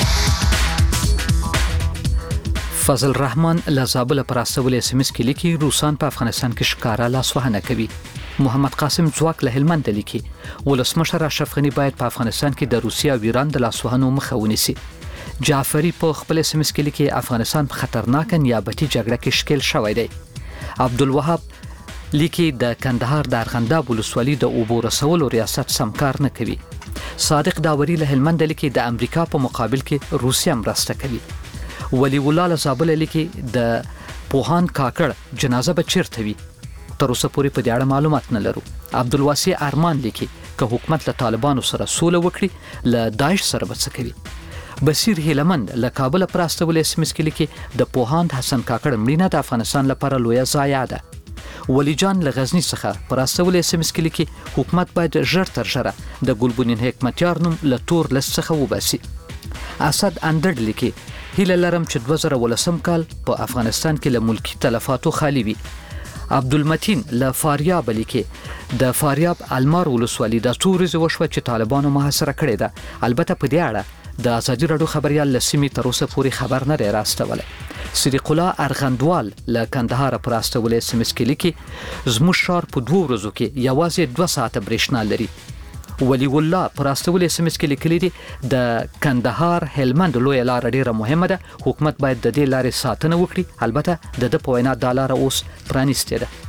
فضل رحمان لزابل پر استول اس ام اس کې لیکي روسان په افغانستان کې ښکارا لاسوهنه کوي. محمد قاسم ځواک له هلمند لیکي ولسمشر اشرف غنی باید په افغانستان کې د روسیا او ایران د لاسوهنو مخه ونیسي. جعفری په خپل اس ام اس کې لیکي افغانستان په خطرناک نیابتي جګړه کې شکل شوی دی. عبدالوهاب لیکي د کندهار د ارغنداب ولسوالۍ د اوبو رسولو ریاست سمکار نه کوي. صادق داوري له هلمند لیکي د امریکا په مقابل کې روسیا مرسته کوي. ولی الله زابل لیکي د پوهان کاکړ جنازه به چیرته وي. تر اوسه پورې په دې اړه معلومات نه لرو. عبدالواسع ارمان لیکي که حکومت له طالبانو سره سوله وکړي له داعش سره به څه کوي. بصیر هیلمند له کابل پراستول اس ام اس کې لیکي د پوهان حسن کاکړ مړینه د افغانستان لپاره لویه ضایعه ده. ولی جان لغزنی څخه پراستول اس ام اس کې لیکي حکومت باید ژر تر ژره د ګلبدین حکمتیار نوم له تور لست څخه وباسي. اسد اندړ لیکي هیله لرم چې دوه زره ولسم کال په افغانستان کې له ملکی تلفاتو خالی وي. عبدالمتین له فاریاب لیکي د فاریاب المار ولسوالۍ د څو ورځې وشوه چې طالبانو محاصره کړې ده. البته په دې اړه د ازادي راډیو خبريال لسیمې تر اوسه پورې خبر نه راستوله. صدیق الله ارغندوال له کندهار پر استولې سیمس کې لیکي زموږ شهر په دوه ورځو کې یوازې دوه ساعته برېښنا لري. ولی الله پر استولې سیمس کې لیکلي دي د کندهار هلمند لوی لار ډیره مهمه ده، حکومت باید د دې لارې ساتنه وکړي. البته د د په وینا د لار اوس پرانیستې ده.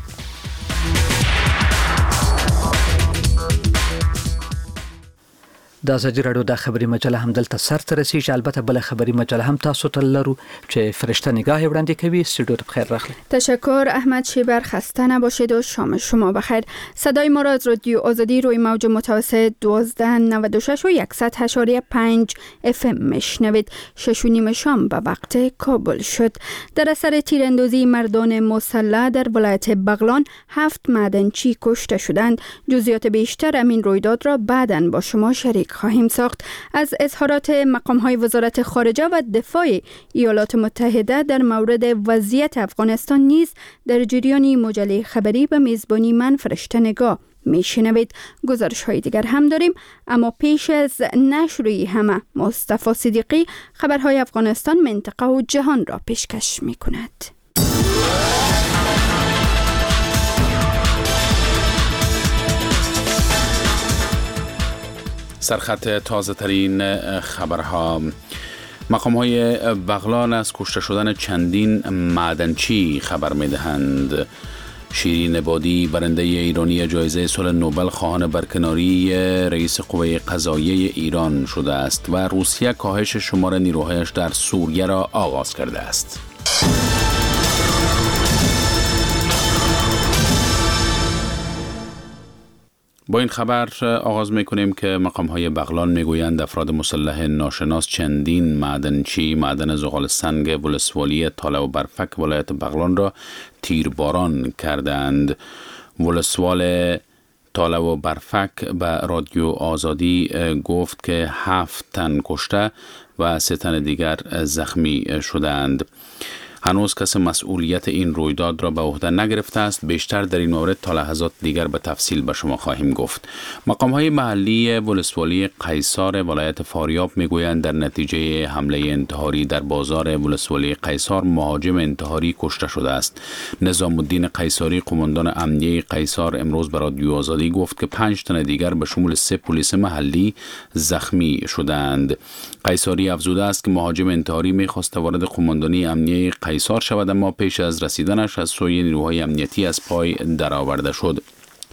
د ازادي راډیو د خبري مجله هم دلته سر ته رسیږي. البته بل خبري مجله هم تاسو ته لرو چې فرشته نگاه وړاندې کوي. استودیو ته بخیر راغلی. تشکر احمد شیبر، خسته نباشید و شام شما بخیر. صدای ما را از رادیو آزادی روی موج متوسط دوازده نود و شش و صد و هشت و پنج اف ام میشنوید. شش و نیم شام به وقت کابل شد. در اثر تیراندازی مردان مسلح در ولایت بغلان هفت معدنچی کشته شدند. جزئیات بیشتر همین رویداد را بعداً با شما شریک خواهیم ساخت. از اظهارات مقام‌های وزارت خارجه و دفاع ایالات متحده در مورد وضعیت افغانستان نیز در جریان مجله خبری به میزبانی من فرشته نگاه میشنوید. گزارش های دیگر هم داریم، اما پیش از نشر همه مصطفی صدیقی خبرهای افغانستان، منطقه و جهان را پیشکش میکند. سرخط تازه ترین خبرها. مقام های بغلان از کشته شدن چندین معدنچی خبر می دهند. شیرین عبادی برنده ایرانی جایزه صلح نوبل خواهان برکناری رئیس قوه قضاییه ایران شده است و روسیه کاهش شمار نیروهایش در سوریه را آغاز کرده است. با این خبر آغاز میکنیم که مقام‌های بغلان میگویند افراد مسلح ناشناس چندین معدنچی معدن زغال سنگ ولسوالی تاله و برفک ولایت بغلان را تیرباران کردند. ولسوال تاله و برفک به رادیو آزادی گفت که هفت تن کشته و سه تن دیگر زخمی شدند. هنوز کس مسئولیت این رویداد را به عهده نگرفته است. بیشتر در این مورد تا لحظات دیگر به تفصیل به شما خواهیم گفت. مقام‌های محلی ولسوالی قیصار ولایت فاریاب میگویند در نتیجه حمله انتحاری در بازار ولسوالی قیصار مهاجم انتحاری کشته شده است. نظام الدین قیصاری قماندان امنیه قیصار امروز به رادیو آزادی گفت که پنج تن دیگر به شمول سه پلیس محلی زخمی شدند. قیصاری افزوده است که مهاجم انتحاری می‌خواست وارد قماندانی امنیه قیصار شود، اما پیش از رسیدنش از سوی نیروهای امنیتی از پای درآورده شد.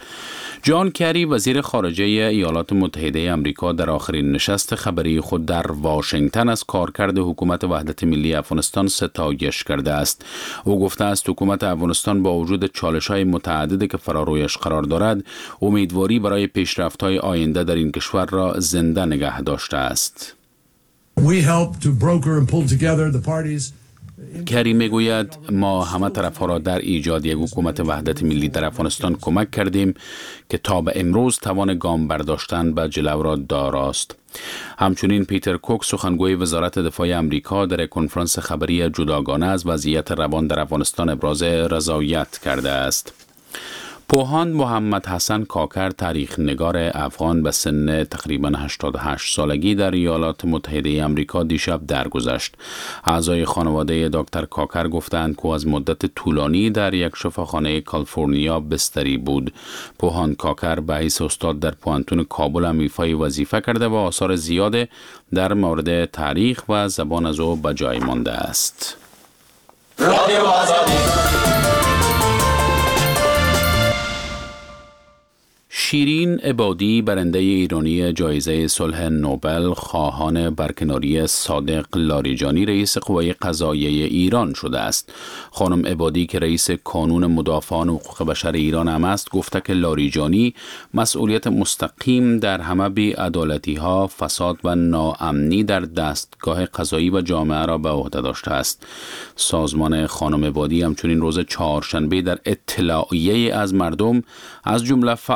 جان کری وزیر خارجه ایالات متحده آمریکا در آخرین نشست خبری خود در واشنگتن از کارکرد حکومت وحدت ملی افغانستان ستایش کرده است. او گفته است حکومت افغانستان با وجود چالش‌های متعددی که فرارویش قرار دارد، امیدواری برای پیشرفت‌های آینده در این کشور را زنده نگه داشته است. We help to broker and pull together the parties. کری میگوید ما همه طرفها را در ایجاد یک حکومت وحدت ملی در افغانستان کمک کردیم که تا به امروز توان گام برداشتن به جلو را داراست. همچنین پیتر کوک سخنگوی وزارت دفاع آمریکا در کنفرانس خبری جداگانه از وضعیت روان در افغانستان ابراز رضایت کرده است. پوهاند محمد حسن کاکر تاریخ نگار افغان به سن تقریبا هشتاد و هشت سالگی در ایالات متحده آمریکا دیشب درگذشت. اعضای خانواده دکتر کاکر گفتند که از مدت طولانی در یک شفاخانه کالیفرنیا بستری بود. پوهاند کاکر به حیث استاد در پوهنتون کابل هم ایفای وظیفه کرده و آثار زیاد در مورد تاریخ و زبان از او به جای مانده است. رادیو آزادی. شیرین عبادی برنده ایرانی جایزه صلح نوبل خواهان برکناری صادق لاریجانی رئیس قوه قضاییه ایران شده است. خانم عبادی که رئیس کانون مدافعان حقوق بشر ایران هم است گفته که لاریجانی مسئولیت مستقیم در همه بی‌عدالتی‌ها، فساد و ناامنی در دستگاه قضایی و جامعه را به عهده داشته است. سازمان خانم عبادی همچنین روز چهارشنبه در اطلاعیه از مردم از جمله فعالان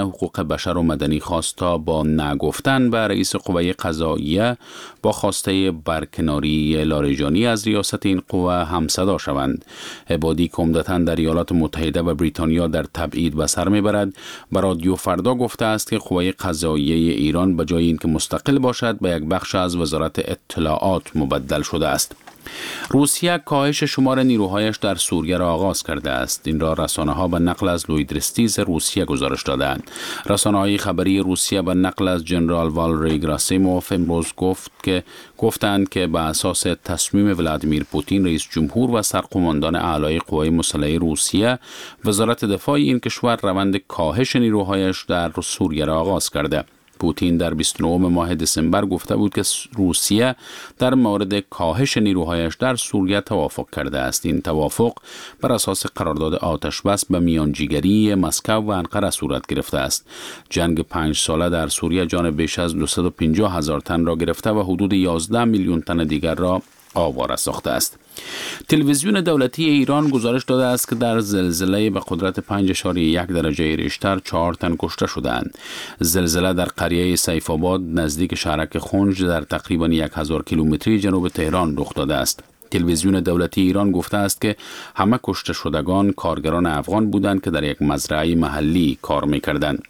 حقوق بشر و مدنی خواست تا با نگفتن به رئیس قوه قضاییه با خواسته برکناری لاریجانی از ریاست این قوه همصدا شوند. عبادی که عمدتاً در ایالات متحده و بریتانیا در تبعید به سر میبرد، به رادیو فردا گفته است که قوه قضاییه ایران به جای اینکه مستقل باشد به یک بخش از وزارت اطلاعات مبدل شده است. روسیه کاهش شمار نیروهایش در سوریه را آغاز کرده است. این را رسانه‌ها به نقل از لویدرستیز روسیه گزارش دادند. رسانه‌های خبری روسیه به نقل از جنرال والری گراسیموف امروز گفت که گفتند که به اساس تصمیم ولادیمیر پوتین رئیس جمهور و سرقماندان اعلای قوای مسلحه روسیه، وزارت دفاع این کشور روند کاهش نیروهایش در سوریه را آغاز کرده. پوتین در بیست و نه ماه دسامبر گفته بود که روسیه در مورد کاهش نیروهایش در سوریه توافق کرده است. این توافق بر اساس قرارداد آتش بس به میانجیگری مسکو و انقره صورت گرفته است. جنگ پنج ساله در سوریه جان بیش از دویست و پنجاه هزار تن را گرفته و حدود یازده میلیون تن دیگر را آواره ساخته است. تلویزیون دولتی ایران گزارش داده است که در زلزله به قدرت پنج اشاری یک درجه ریشتر چهار تن کشته شدند. زلزله در قریه سیف آباد نزدیک شهرک خنج در تقریبا یک هزار کیلومتری جنوب تهران رخ داده است. تلویزیون دولتی ایران گفته است که همه کشته شدگان کارگران افغان بودند که در یک مزرعه محلی کار می‌کردند.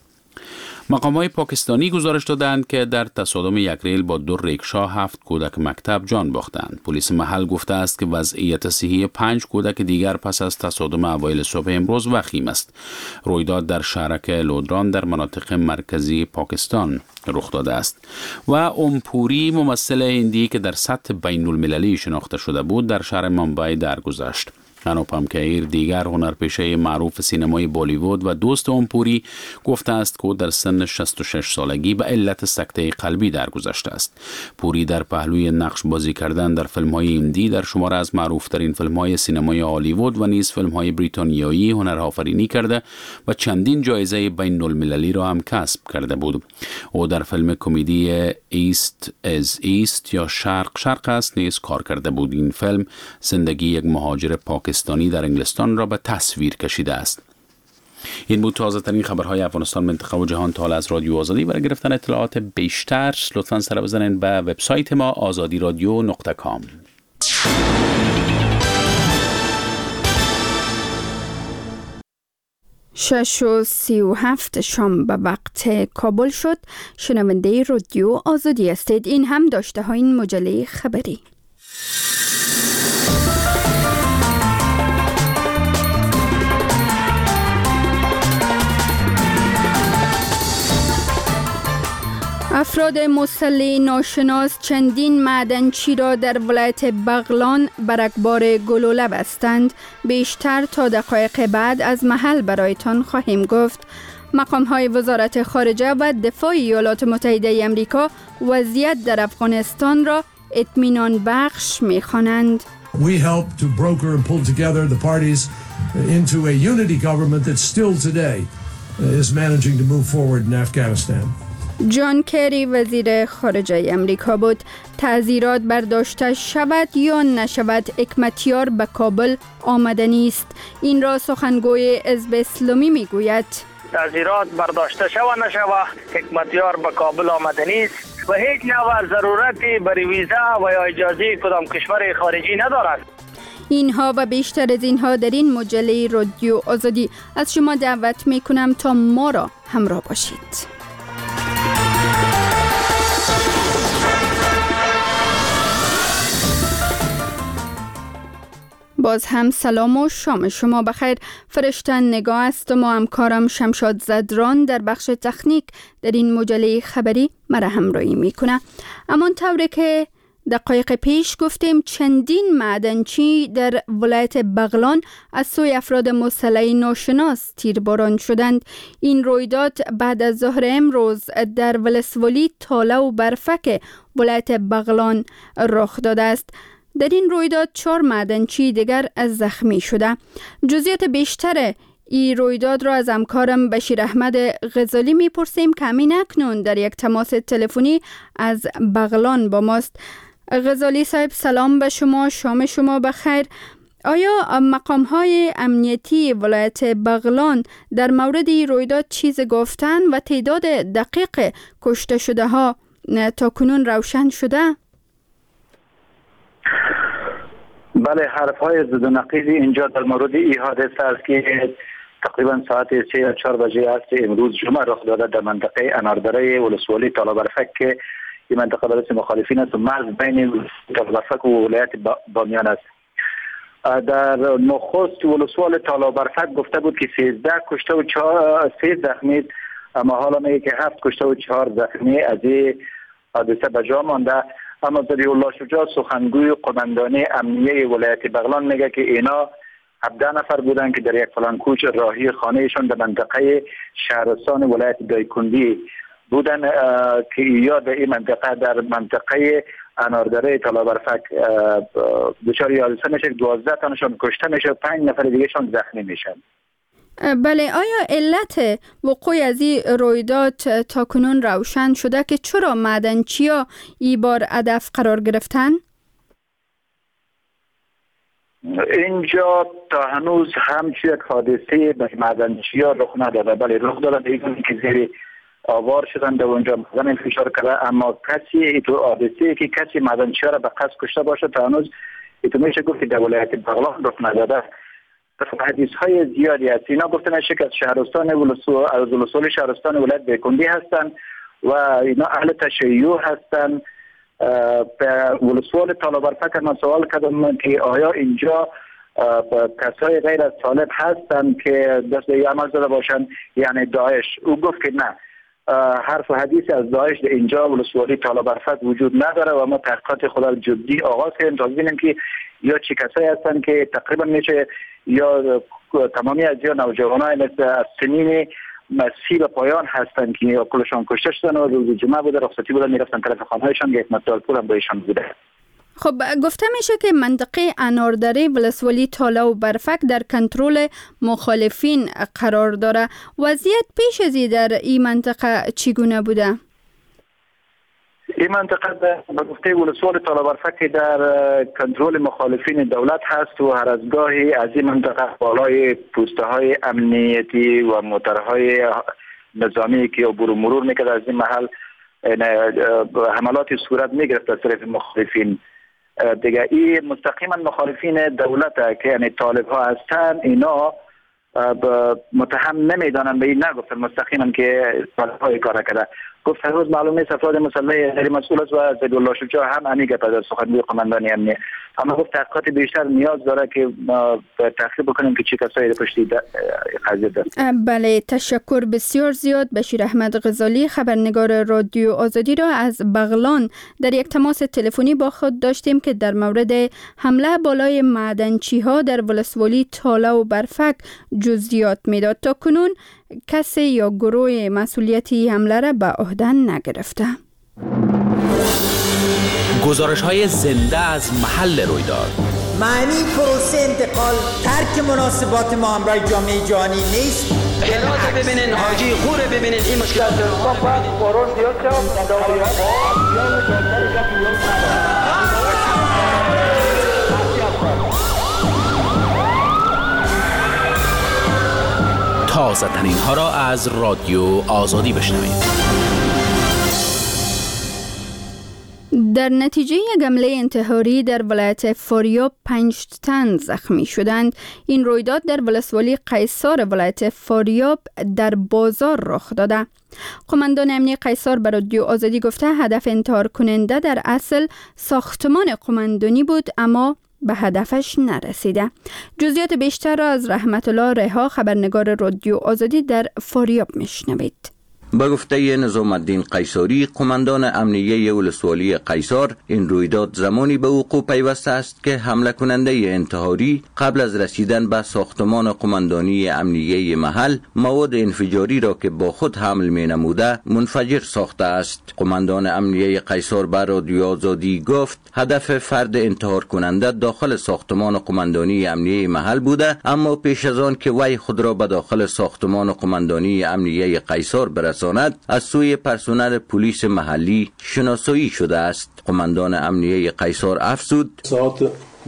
مقامات پاکستانی گزارش دادند که در تصادم یک ریل با دو ریکشا هفت کودک مکتب جان باختند. پلیس محل گفته است که وضعیت صحی پنج کودک دیگر پس از تصادم اوایل صبح امروز وخیم است. رویداد در شهرک لودران در مناطق مرکزی پاکستان رخ داده است. و امپوری ممثل هندی که در سطح بین المللی شناخته شده بود در شهر ممبئی درگذشت. انوپم کهیر دیگر هنرپیشه معروف سینمای بالیوود و دوست امپوری گفته است که در سن شصت و شش سالگی به علت سکته قلبی درگذشته است. پوری در پهلوی نقش بازی کردن در فیلم‌های هندی در شمار از معروف‌ترین فیلم‌های سینمای هالیوود و نیز فیلم‌های بریتانیایی هنرآفرینی کرده و چندین جایزه بین المللی را هم کسب کرده بود. او در فیلم کمدی ایست از ایست یا شرق شرق است نیز کار کرده بود. این فیلم زندگی یک مهاجر پاکستانی در انگلستان را به تصویر کشیده است. این بود تازه ترین خبرهای افغانستان، منطقه و جهان تا حالا از رادیو آزادی. برای گرفتن اطلاعات بیشتر لطفاً سر بزنید به وبسایت ما آزادی رادیو نقطه کام. شش و سی و هفت شام به وقت کابل شد. شنونده رادیو آزادی استید. این هم داشته های این مجله خبری. افراد مسلح ناشناس چندین معدنچی را در ولایت بغلان بر اکبار گلوله بستند. بیشتر تا دقایق بعد از محل برایتان خواهیم گفت. مقام‌های وزارت خارجه و دفاع ایالات متحده آمریکا وضعیت در افغانستان را اطمینان بخش می‌خوانند. We helped to broker and pull together the parties into a unity government that still today is managing to move forward in Afghanistan. جان کری وزیر خارجه امریکا بود. تعزیرات برداشته شود یا نشود حکمتیار به کابل آمده نیست. این را سخنگوی حزب اسلامی میگوید. تعزیرات برداشته شود نشود حکمتیار به کابل آمده نیست و هیچ نوع ضرورتی برای ویزا و یا اجازه کدام کشور خارجی ندارد. اینها و بیشتر از اینها در این مجله رادیو آزادی. از شما دعوت میکنم تا ما را همراه باشید. باز هم سلام و شام شما بخیر. فرشتن نگاه است و ما همکارم شمشاد زدران در بخش تکنیک در این مجله خبری مرا همراهی میکنه. اما طوری که دقایق پیش گفتیم چندین معدنچی در ولایت بغلان از سوی افراد مسلح ناشناس تیرباران شدند. این رویداد بعد از ظهر امروز در ولسوالی تاله و برفک ولایت بغلان رخ داده است. در این رویداد چهار معدنچی دیگر از زخمی شده. جزئیات بیشتر این رویداد را از همکارم بشیر احمد غزالی میپرسیم که همین اکنون در یک تماس تلفنی از بغلان با ماست. غزالی صاحب سلام به شما، شام شما بخیر. آیا مقام های امنیتی ولایت بغلان در مورد رویداد چیز گفتن و تعداد دقیق کشته شده ها تا کنون روشن شده؟ بله، حرف های ضد و نقیضی اینجا در مورد این حادثه است که تقریبا ساعت سه یا چهار بجه است امروز جمعه رخ داده در منطقه اناردره ولسوالی طالابرفک که این منطقه برای مخالفین است و مرز بین طالابرفک و ولایت بامیان است. در نخست ولسوال طالابرفک گفته بود که سیزده کشته و سه زخمی، اما حالا میگه که هفت کشته و چهار زخمی از این حادثه به جا مانده. اما ذبیح الله شجاع سخنگوی قماندانی امنیه ولایت بغلان میگه که اینا هفده نفر بودن که در یک فلانکوچ راهی خانهشان در منطقه شهرستان ولایت دایکندی بودن که یا در این منطقه در منطقه اناردره طالابرفک دچار حادثه میشه، دوازده تنشان کشته میشه، پنج نفر دیگه شان زخمی میشن. بله، آیا علت وقوع از این رویداد تا کنون روشن شده که چرا معدنچی‌ها این بار هدف قرار گرفتن؟ اینجا تا هنوز همچون یک حادثه به معدنچی‌ها رخ نداده. بله، رخ داده دیگه که زیر آوار شدن در اونجا مزن فشار کرده، اما کسی ایتو حادثه که کسی معدنچی‌ها را به قصد کشته باشه تا هنوز ایتو میشه گفت که در ولایت بغلان رخ نداده. حدیث های زیادی است. اینا گفته میشه که از شهرستان ولسوالی شهرستان ولایت دایکندی هستند و اینا اهل تشیع هستند. به ولسوال طالابرفک من سوال کردم که آیا اینجا کسای غیر از طالب هستند که دست به عمل زده باشند، یعنی داعش؟ او گفت که نه، حرف و حدیث از داعش در اینجا ولسوالی طالابرفک وجود نداره و ما تحقیقات خود را جدی آغاز کردیم تا ببینیم که یا چی کسایی هستند که تقریبا میشه یا تمامی از یا نوجوانای مثل از سنین سی به پایان هستند که یا کلشان کشته شدن و روز جمعه بوده رخصتی بوده میرفتن طرف خانه‌هایشان، یک مقدار پول هم بهشان بوده. خب گفته میشه که منطقه اناردره ولسوالی طالابرفک در کنترل مخالفین قرار داره. وضعیت پیش از این در این منطقه چگونه بوده؟ این منطقه به گفته ولسوال طالابرفک در کنترل مخالفین دولت هست و هر از گاهی از این منطقه بالای پوسته های امنیتی و موترهای نظامی که عبور و مرور میکرد از این محل حملاتی صورت میگرفت از طرف مخالفین دیگه. این مستقیما مخالفین دولت که یعنی طالب ها هستن، اینا متهم نمیدانن، به این نگفتن مستقیما که طالب های کار کرده. گفت هر روز معلومه افراد مسلح غیر مسئول است و ذبیح الله شجاع هم امیگه پس سخنگوی قماندانی امنیه، اما گفت تحقیقات بیشتر نیاز داره که تحقیق بکنیم که چه کسایی پشتی قضیه دست. بله، تشکر بسیار زیاد. بشیر احمد غزالی، خبرنگار رادیو آزادی را از بغلان در یک تماس تلفنی با خود داشتیم که در مورد حمله بالای معدنچی ها در ولسوالی طالابرفک جزئیات میداد. تا کنون کسی یا گروه مسئولیتی حمله را به عهده نگرفته. گزارش های زنده از محل رویداد. معنی پروسه انتقال ترک مناسبات ما همراه جامعه جهانی نیست. هرات ببینین، حاجی خور ببینین، این مشکلات تازه ترین ها را از رادیو آزادی بشنوید. در نتیجه یک حمله انتحاری در ولایت فاریاب پنج تن زخمی شدند. این رویداد در ولسوالی قیصار ولایت فاریاب در بازار رخ داده. قماندان امنیه قیصار به رادیو آزادی گفته هدف انتحار کننده در اصل ساختمان قماندانی بود اما به هدفش نرسیده. جزئیات بیشتر را از رحمت الله رها، خبرنگار رادیو آزادی در فاریاب میشنوید. با گفته نظام الدین قیصاری، قماندان امنیه ولسوالی قیصار، این رویداد زمانی به وقوع پیوسته است که حمله کننده انتحاری قبل از رسیدن به ساختمان قماندانی امنیه محل مواد انفجاری را که با خود حمل می نموده منفجر ساخته است. قماندان امنیه قیصار به رادیو آزادی گفت هدف فرد انتحار کننده داخل ساختمان قماندانی امنیه محل بوده، اما پیش از آن که وی خود را به داخل ساختمان قماندانی امنیه قیصار برساند از سوی پرسنل پلیس محلی شناسایی شده است. قماندان امنیه قیصار افزود ساعت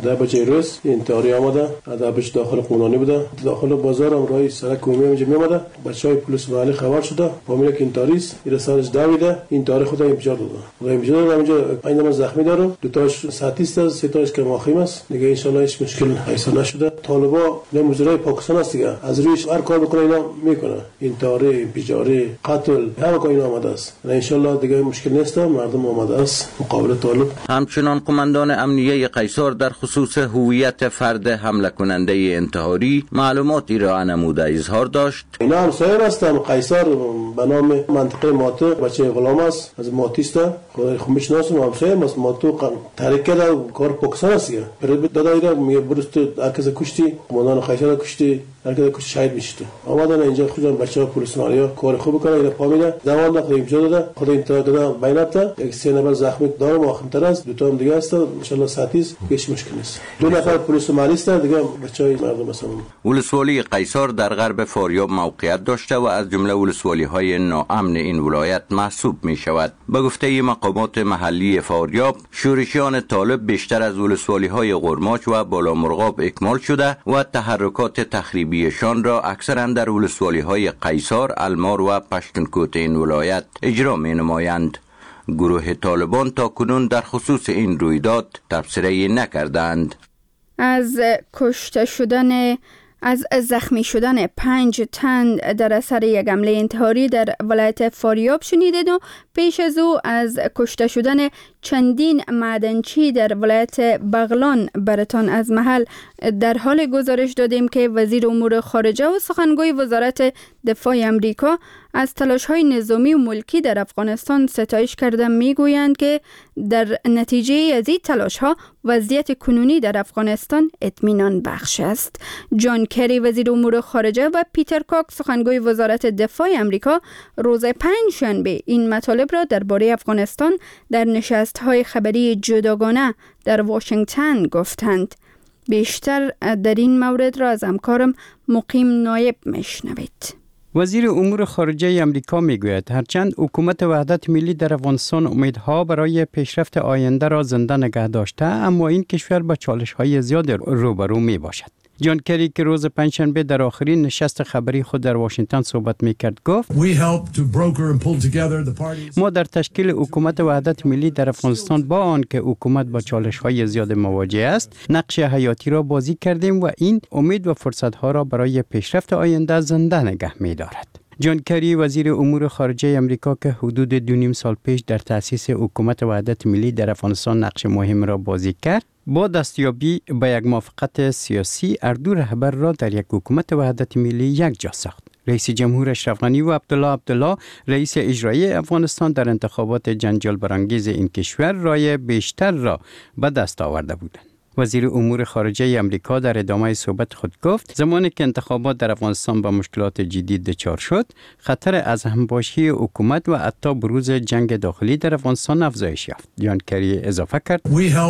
در بچه روز انتحاری آمده، در بچه داخل قانونی بوده، داخل بازار هم رای سرک عمومی اینجا میامده. بچهای پلیس محلی خبر شده، فهمیده که انتحاری است، این سرش دویده، انتحاری خود انفجار داده. خدا انفجار داده، اینجا اینا زخمی داره، دو تاش ساعتیست است، سه تاش که ماخیم است. دیگه ان شاء الله هیچ مشکل حیصل نشده. طالبا نه مجرای پاکستان است دیگه، از رویش هر کار بکنه اینا میکنه. انتحاری، بیجاری، قتل، هر کاری اینا آمده است. ان شاء الله دیگه مشکل نیست، مردم آماده است مقابل طالب. همچنان قماندان امنیه قیصار در خصوص هویت فرد حمله کننده انتحاری معلوماتی را نموده اظهار داشت. اینا هم سایر هستم. قیصار به نام منطقه ماتو بچه غلام است، از ماتیست. خدای خوب میشناسم. هم سایر است. ماتو تحریک کرده کار پاکستان است. پرد دادا اینا میگه برست هرکس کشتی، قماندان قیصار کشتی، هرکس کشتی شهید میشه. آمدن اینجا خودم بچه‌ها پلیس مالیا کار خوب کنه. اینا فهمیده زمان وقت اینجا داده خدای انتحار داده بینات یک سه نفر زخمی داره ماخمتر است، دو تا هم دیگه است. ان شاء الله ساعتیست هیچ مشکل نیست. دو نفر پلیس مالی است دیگه بچهای مردم مثلا. ولسوالی قیصار در غرب فاریاب موقعیت داشته و از جمله ولسوالی‌های ناامن این ولایت محسوب می شود. به گفته مقامات محلی فاریاب، شورشیان طالب بیشتر از ولسوالی‌های قرماچ و بالامرغاب اکمال شده و تحرکات تخریبیشان را اکثرا در ولسوالی‌های قیصار، المار و پشتونکوت این ولایت اجرا می نمایند. گروه طالبان تا کنون در خصوص این رویداد تبصره نکردند. از کشته شدن از زخمی شدن پنج تن در اثر یک حمله انتحاری در ولایت فاریاب شنیدید و پیش از او از کشته شدن چندین معدنچی در ولایت بغلان براتان از محل در حال گزارش دادیم که وزیر امور خارجه و سخنگوی وزارت دفاع امریکا از تلاش‌های نظامی و ملکی در افغانستان ستایش کرده میگویند که در نتیجه از این تلاش‌ها وضعیت کنونی در افغانستان اطمینان بخش است. جان کری وزیر امور خارجه و پیتر کاک سخنگوی وزارت دفاع امریکا روز پنجشنبه این مطالب را درباره افغانستان در نشست‌های خبری جداگانه در واشنگتن گفتند. بیشتر در این مورد را از همکارم مقیم نایب میشنوید. وزیر امور خارجه امریکا میگوید هرچند حکومت وحدت ملی در افغانستان امیدها برای پیشرفت آینده را زنده نگه داشته، اما این کشور با چالش‌های زیاد روبرو می باشد. جان کری که روز پنجشنبه در آخرین نشست خبری خود در واشنگتن صحبت میکرد گفت ما در تشکیل حکومت وحدت ملی در افغانستان با آن که حکومت با چالش‌های زیاد مواجه است نقش حیاتی را بازی کردیم و این امید و فرصت‌ها را برای پیشرفت آینده زنده نگه می‌دارد. جان کری وزیر امور خارجه امریکا که حدود دو نیم سال پیش در تأسیس حکومت وحدت ملی در افغانستان نقش مهم را بازی کرد، با دستیابی به یک موافقت سیاسی اردو رهبر را در یک حکومت وحدت ملی یک جا ساخت. رئیس جمهور اشرف غنی و عبدالله عبدالله رئیس اجرایی افغانستان در انتخابات جنجال برانگیز این کشور رای بیشتر را به دست آورده بودند. وزیر امور خارجه امریکا در ادامه صحبت خود گفت زمانی که انتخابات در افغانستان با مشکلات جدی دچار شد، خطر از همباشی حکومت و حتی بروز جنگ داخلی در افغانستان افزایش یافت. جان کری اضافه کرد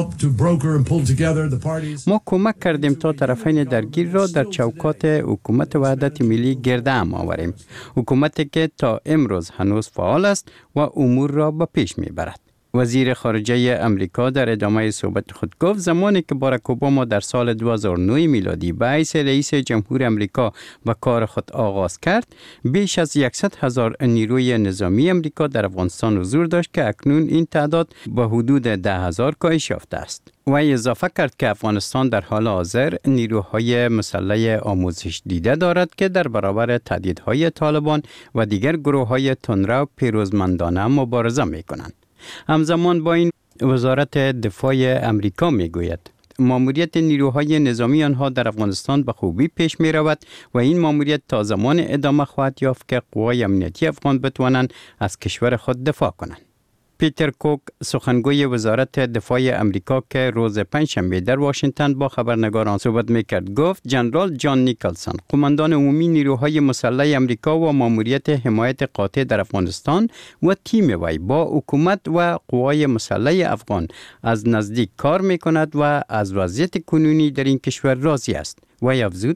ما کمک کردیم تا طرفین درگیر را در چوکات حکومت وحدت ملی گرده هم آوریم. حکومتی که تا امروز هنوز فعال است و امور را به پیش میبرد. وزیر خارجه امریکا در ادامه صحبت خود گفت زمانی که باراک اوباما در سال دو هزار و نه میلادی به حیث رئیس جمهور امریکا به کار خود آغاز کرد، بیش از صد هزار نیروی نظامی امریکا در افغانستان حضور داشت که اکنون این تعداد به حدود ده هزار کاهش یافته است. و اضافه کرد که افغانستان در حال حاضر نیروهای مسلح آموزش دیده دارد که در برابر تهدیدهای طالبان و دیگر گروه‌های تندرو پیروزمندانه مبارزه می‌کنند. همزمان با این وزارت دفاع امریکا میگوید ماموریت نیروهای نظامی آنها در افغانستان به خوبی پیش می رود و این ماموریت تا زمان ادامه خواهد یافت که قوای امنیتی افغان بتوانند از کشور خود دفاع کنند. پیتر کوک سخنگوی وزارت دفاع امریکا که روز پنجشنبه در واشنگتن با خبرنگاران صحبت میکرد گفت جنرال جان نیکلسون قماندان عمومی نیروهای مسلح امریکا و ماموریت حمایت قاطع در افغانستان و تیم وی با حکومت و قوای مسلح افغان از نزدیک کار میکند و از وضعیت کنونی در این کشور راضی است. وی افزود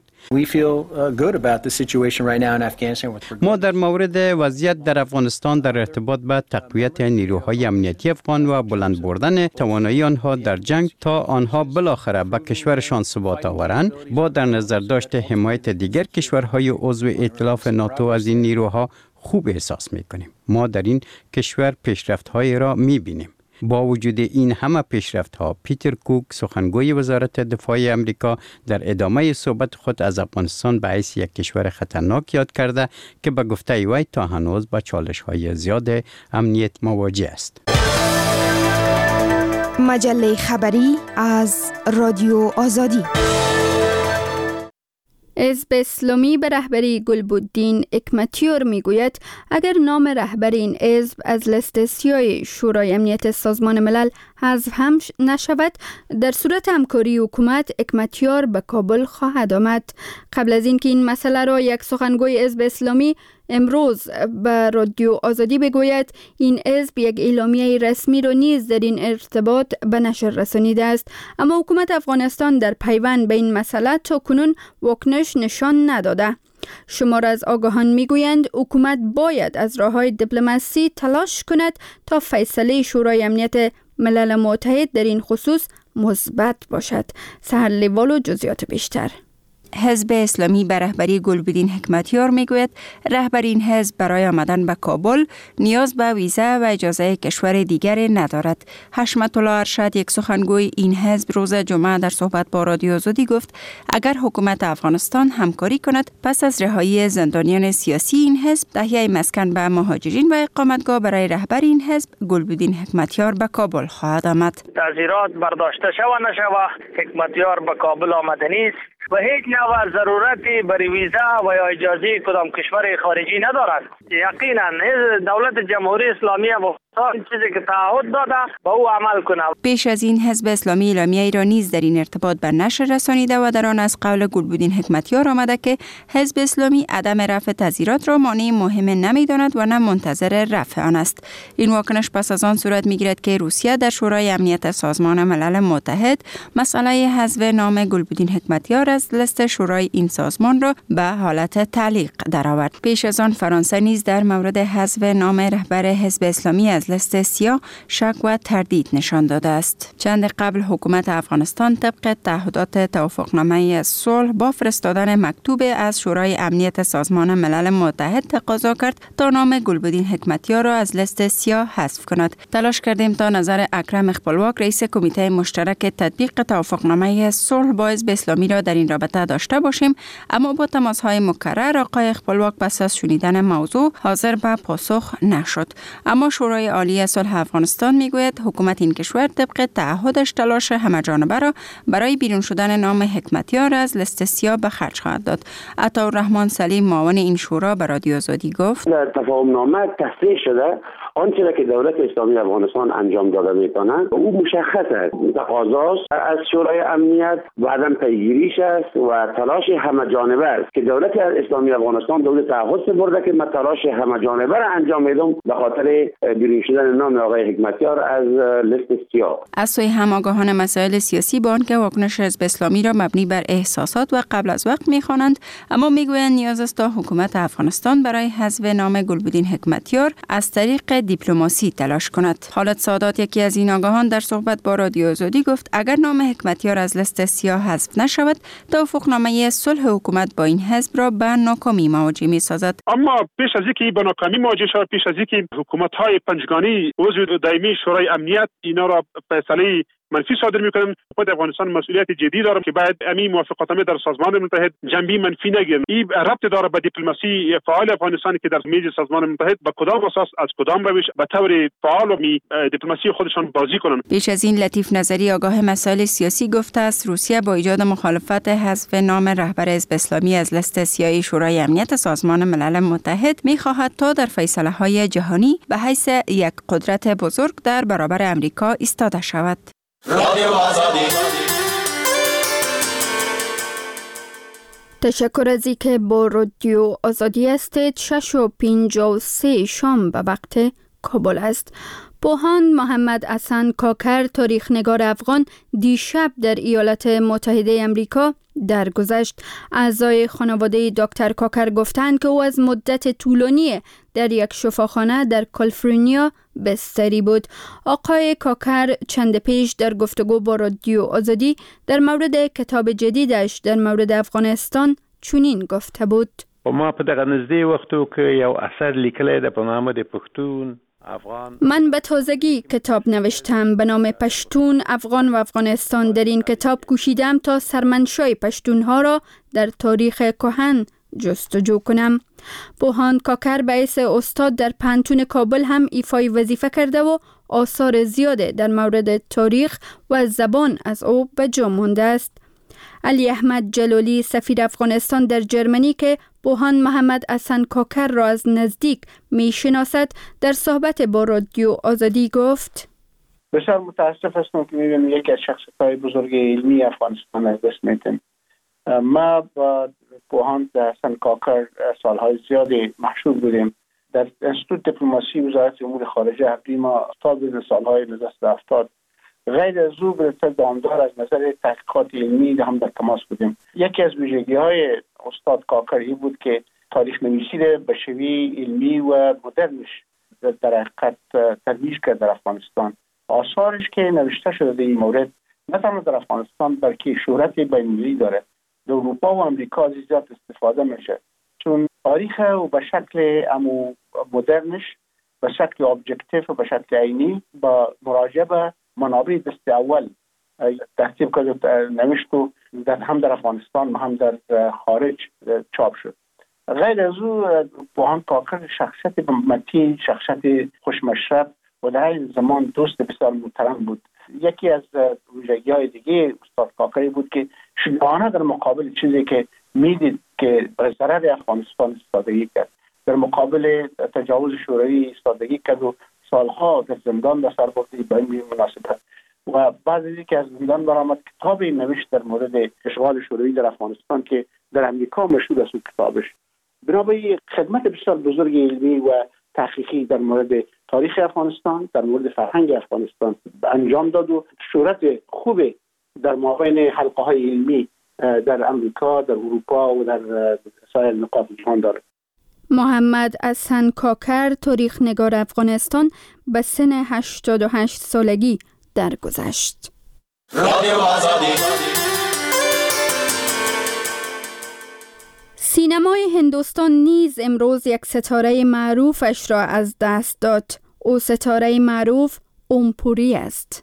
ما در مورد وضعیت در افغانستان در ارتباط به تقویت نیروهای امنیتی افغان و بلند بردن توانایی آنها در جنگ تا آنها بالاخره به کشورشان ثبات آورند با در نظر داشت حمایت دیگر کشورهای عضو ائتلاف ناتو از این نیروها خوب احساس می‌کنیم. ما در این کشور پیشرفت‌های را می‌بینیم. با وجود این همه پیشرفت‌ها، پیتر کوک سخنگوی وزارت دفاع امریکا در ادامه صحبت خود از افغانستان به حیث یک کشور خطرناک یاد کرده که به گفته وی تا هنوز با چالش‌های زیاد امنیت مواجه است. مجله خبری از رادیو آزادی. حزب اسلامی به رهبری گلبدین حکمتیار میگوید اگر نام رهبر این حزب از لیست سیاه شورای امنیت سازمان ملل حذف هم نشود، در صورت همکاری حکومت حکمتیار به کابل خواهد آمد. قبل از اینکه این مسئله را یک سخنگوی حزب اسلامی امروز به رادیو آزادی بگوید، این حزب یک اعلامیه رسمی را نیز در این ارتباط به نشر رسانیده است، اما حکومت افغانستان در پیوند به این مسئله تا کنون واکنش نشان نداده. شمار از آگاهان میگویند حکومت باید از راه‌های دیپلماسی تلاش کند تا فیصله شورای امنیت ملل متحد در این خصوص مثبت باشد. سحر لیوالو جزئیات بیشتر. حزب اسلامی به رهبری گلبدین حکمتیار میگوید رهبر این حزب برای آمدن به کابل نیاز به ویزا و اجازه کشور دیگر ندارد. حشمت الله ارشد، یک سخنگوی این حزب، روز جمعه در صحبت با رادیو آزادی گفت اگر حکومت افغانستان همکاری کند پس از رهایی زندانیان سیاسی این حزب تهیه مسکن به مهاجرین و اقامتگاه برای رهبر این حزب گلبدین حکمتیار به کابل خواهد آمد. تعزیرات برداشته شود نشود، حکمتیار به کابل آمده نیست و هیچ نوع ضرورتی برای ویزا و یا اجازه کدام کشور خارجی ندارد. یقینا دولت جمهوری اسلامی افغانستان چیزی که تعهد داده با او عمل کنه. پیش از این حزب اسلامی اعلامیه ای را نیز در این ارتباط به نشر رسانیده و در آن از قول گلبدین حکمتیار آمده که حزب اسلامی عدم رفع تعزیرات را مانع مهم نمیداند و نه منتظر رفع آن است. این واکنش پس از آن صورت میگیرد که روسیه در شورای امنیت سازمان ملل متحد مسئله حذف نام گلبدین حکمتیار از لیست شورای این سازمان را به حالت تعلیق درآورد. پیش از آن فرانسه نیز در مورد حذف نام رهبر حزب اسلامی از لیست سیاه شک و تردید نشان داده است. چند قبل حکومت افغانستان طبق تعهدات توافقنامه صلح با فرستادن مکتوب از شورای امنیت سازمان ملل متحد تقاضا کرد تا نام گلبدین حکمتیار را از لیست سیاه حذف کند. تلاش کردیم تا نظر اکرم خپلواک، رئیس کمیته مشترک تطبیق توافقنامه صلح با حزب اسلامی را در این رابطه داشته باشیم، اما با تماس‌های مکرر آقای خپلواک پس از شنیدن موضوع حاضر به پاسخ نشد. اما شورای عالی صلح افغانستان میگوید حکومت این کشور طبق تعهدش تلاش همه‌جانبه را برای بیرون شدن نام حکمتیار از لیست سیاه به خرج خواهد داد. عطاالرحمن سلیم، معاون این شورا، به رادیو آزادی گفت در تفاهم‌نامه تصریح شده آنچه را که دولت اسلامی افغانستان انجام داده می‌کنند او مشخص است، تقاضاست از شورای امنیت و عدم پیگیریش است و تلاش همه‌جانبه است که دولت اسلامی افغانستان دولت تعهد سپرده که من تلاش همه‌جانبه را انجام میدم به خاطر بیرون شدن نام آقای حکمتیار از لیست سیاه. از سوی هم آگاهان مسائل سیاسی با آنکه واکنش حزب اسلامی را مبنی بر احساسات و قبل از وقت می‌خوانند، اما میگویند نیاز است تا حکومت افغانستان برای حذف نام گلبدین حکمتیار از طریق دیپلماسی تلاش کند. خالد سادات، یکی از این آگاهان، در صحبت با رادیو آزادی گفت اگر نام حکمتیار از لیست سیاه حذف نشود، توافقنامه صلح حکومت با این حزب را به ناکامی مواجه می‌سازد. اما پیش از اینکه به ناکامی مواجه شود، پیش از اینکه حکومت‌های پنجگانی عضو دائمی شورای امنیت اینا را فیصله منفی صادر میکنن، خود افغانستان مسئولیت جدی داره که باید امی موافقتنامه در سازمان متحد جنبی منفی نگیرن. این ربط داره به دیپلماسی فعال افغانستان که در میز سازمان متحد به کدام اساس از کدام روش به طور فعال و دیپلماسی خودشان بازی کنن. پیش از این لطیف نظری، آگاه مسائل سیاسی، گفته است روسیه با ایجاد مخالفت حذف نام رهبر حزب اسلامی از لیست سیاه شورای امنیت سازمان ملل متحد میخواهد تا در فیصله های جهانی به حیث یک قدرت بزرگ در برابر امریکا ایستاده شود. رادیو آزادی. تشکر از اینکه با رادیو آزادی هستید. شش و پنجاه و سه شام به وقت کابل است. بوهان محمد حسن کاکر تاریخ‌نگار افغان دیشب در ایالات متحده آمریکا درگذشت. اعضای خانواده دکتر کاکر گفتند که او از مدت طولانی در یک شفاخانه در کالیفرنیا بستری بود. آقای کاکر چند پیش در گفتگو با رادیو آزادی در مورد کتاب جدیدش در مورد افغانستان چنین گفته بود: ما په دغه نږدې وختو کې یو اثر لیکلی ده په نامه د پښتون افغان. من به تازگی کتاب نوشتم به نام پشتون، افغان و افغانستان. در این کتاب کوشیدم تا سرمنشای پشتون ها را در تاریخ کهن جستجو کنم. بوهان کاکر به حیث استاد در پانتون کابل هم ایفای وظیفه کرده و آثار زیاده در مورد تاریخ و زبان از او به جا مانده است. علی احمد جلالی سفیر افغانستان در جرمنی که بوهان محمد حسن کاکر را از نزدیک می شناسد در صحبت با رادیو آزادی گفت: بسیار متاسف هستم که می بینم یکی از شخصیت‌های بزرگ علمی افغانستان از دست می‌دم. ما با بوهان حسن کاکر سالهای زیادی مشغول بودیم. در انستیتوت دیپلماسی وزارت امور خارجه هفته ما استاد بودیم سالهای نزدیک هفتاد. غیر از او بلتر دامدار از نظر تحقیقات علمی هم در تماس بودیم. یکی از ویژگی‌های استاد کاکر این بود که تاریخ نویسی را به شیوه علمی و مدرنش در حقیقت ترویج کرد در افغانستان. آثارش که نوشته شده در این مورد نه تنها در افغانستان بلکه شهرت بین‌المللی داره. در اروپا و آمریکا از زیاد استفاده میشه، چون تاریخ و به شکل امو مدرنش، به شکل ابجکتیو و به شکل عینی با مراجعه به منابع دست اول ترتیب کرده نوشت و در هم در افغانستان و هم در خارج چاپ شد. غیر از او بوهان کاکر شخصیت متین، شخصیت خوشمشرب و در این زمان دوست بسیار محترم بود. یکی از ویژگی‌های دیگه استاد کاکری بود که شجاعانه در مقابل چیزی که میدید که به ضرر افغانستان استفاده کرد، در مقابل تجاوز شوروی استفاده کرد و سالها در زندان به سر برد به این مناسبت. و بعد از اینکه از زندان برآمد کتابی نوشت در مورد اشغال شوروی در افغانستان که در امریکا مشهور است کتابش. بنابراین خدمت بسیار بزرگ علمی و تحقیقی در مورد تاریخ افغانستان، در مورد فرهنگ افغانستان انجام داد و شهرت خوب در مابین حلقه‌های علمی در امریکا، در اروپا و در سایر نقاط جهان دارد. محمد حسن کاکر تاریخ‌نگار افغانستان به سن هشتاد و هشت سالگی درگذشت. رادیو آزادی. سینمای هندوستان نیز امروز یک ستاره معروفش را از دست داد. او ستاره معروف اوم پوری است.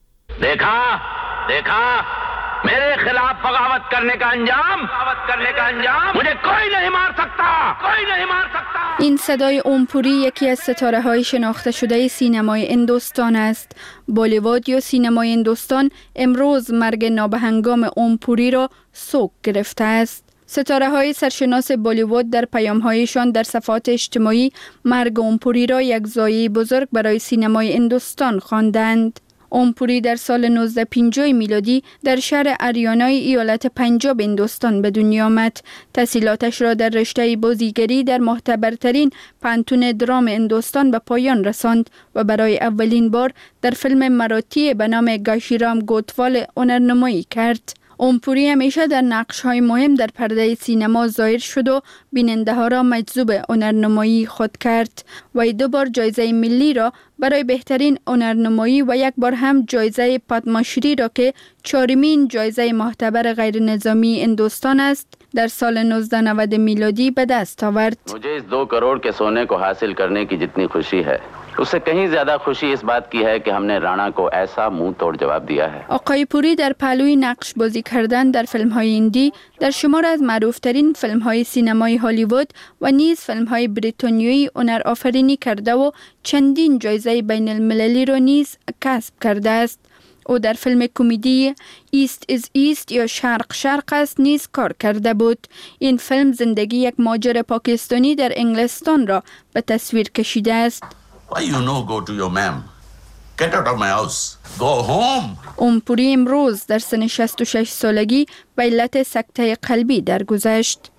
دیکھا دیکھا میرے خلاف بغاوت کرنے کا انجام بغاوت کرنے کا انجام مجھے کوئی نہیں مار سکتا کوئی نہیں مار سکتا. این صدای اوم پوری یکی از ستاره های شناخته شده سینمای هندوستان است. بالیوود یا سینمای هندوستان امروز مرگ نابهنگام اوم پوری را سوگ گرفته است. ستاره های سرشناس بالیوود در پیام هایشان در صفحات اجتماعی مرگ اوم پوری را یک ضایعه بزرگ برای سینمای هندوستان خواندند. اوم پوری در سال نوزده پنجاه میلادی در شهر اریانای ایالت پنجاب هندوستان به دنیا آمد. تحصیلاتش را در رشته بازیگری در معتبرترین پانتون درام هندوستان به پایان رساند و برای اولین بار در فیلم مراتی به نام گاشیرام گوتوال هنرنمایی کرد. اوم پوری همیشه در نقش‌های مهم در پرده سینما ظاهر شد و بیننده‌ها را مجذوب هنرنمایی خود کرد. و دو بار جایزه ملی را برای بهترین هنرنمایی و یک بار هم جایزه پادماشری را که چهارمین جایزه معتبر غیر نظامی هندوستان است در سال نوزده نود میلادی به دست آورد. मुझे इस दो करोड़ के सोने को हासिल करने की जितनी खुशी है उससे कहीं ज्यादा खुशी इस बात की है कि हमने राणा को ऐसा मुंह तोड़ जवाब दिया है. آقای پوری در پهلوی نقش بازی کردن در فیلم‌های هندی در شمار از معروف‌ترین فیلم‌های سینمای هالیوود و نیز فیلم‌های بریتانیایی هنر آفرینی کرده و چندین جایزه بین المللی را نیز کسب کرده است. او در فیلم کمدی ایست از ایست یا شرق شرق است نیز کار کرده بود. این فیلم زندگی یک مهاجر پاکستانی در انگلستان را به تصویر کشیده است. Why you no go to your ma'am? Get out of my house. Go home. اوم پوری امروز در سن شصت و شش سالگی به علت سکته قلبی درگذشت.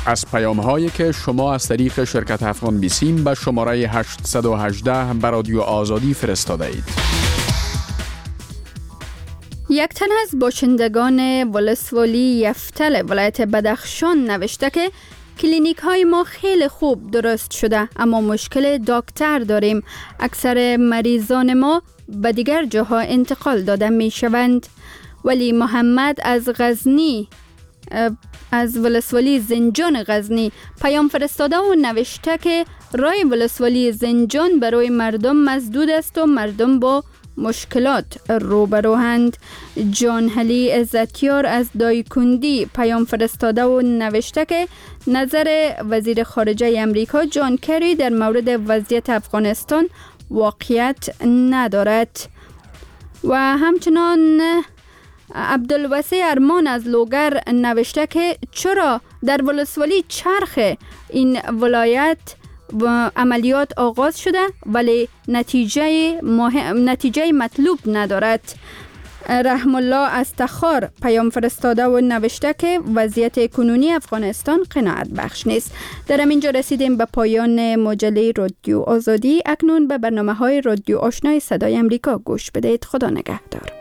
از پیام هایی که شما از طریق شرکت افغان بیسیم به شماره هشت یک هشت به رادیو آزادی فرستاده اید. یک تن از باشندگان ولسوالی یفتل ولایت بدخشان نوشته که کلینیک های ما خیلی خوب درست شده اما مشکل دکتر داریم. اکثر مریضان ما به دیگر جاها انتقال داده می شوند. ولی محمد از غزنی از ولسوالی زنجان غزنی پیام فرستاده و نوشته که رای ولسوالی زنجان برای مردم مسدود است و مردم با مشکلات روبروند. جان علی عزتیار از دایکندی پیام فرستاده و نوشته که نظر وزیر خارجه امریکا جان کری در مورد وضعیت افغانستان واقعیت ندارد. و همچنان عبدالوسیع ارمان از لوگر نوشته که چرا در ولسوالی چرخ این ولایت و عملیات آغاز شده ولی نتیجه مهم، نتیجه مطلوب ندارد. رحم الله از تخار پیام فرستاده و نوشته که وضعیت کنونی افغانستان قناعت بخش نیست. در همینجا رسیدیم به پایان مجله رادیو آزادی. اکنون به برنامه های رادیو آشنای صدای امریکا گوش بدهید. خدا نگهدار.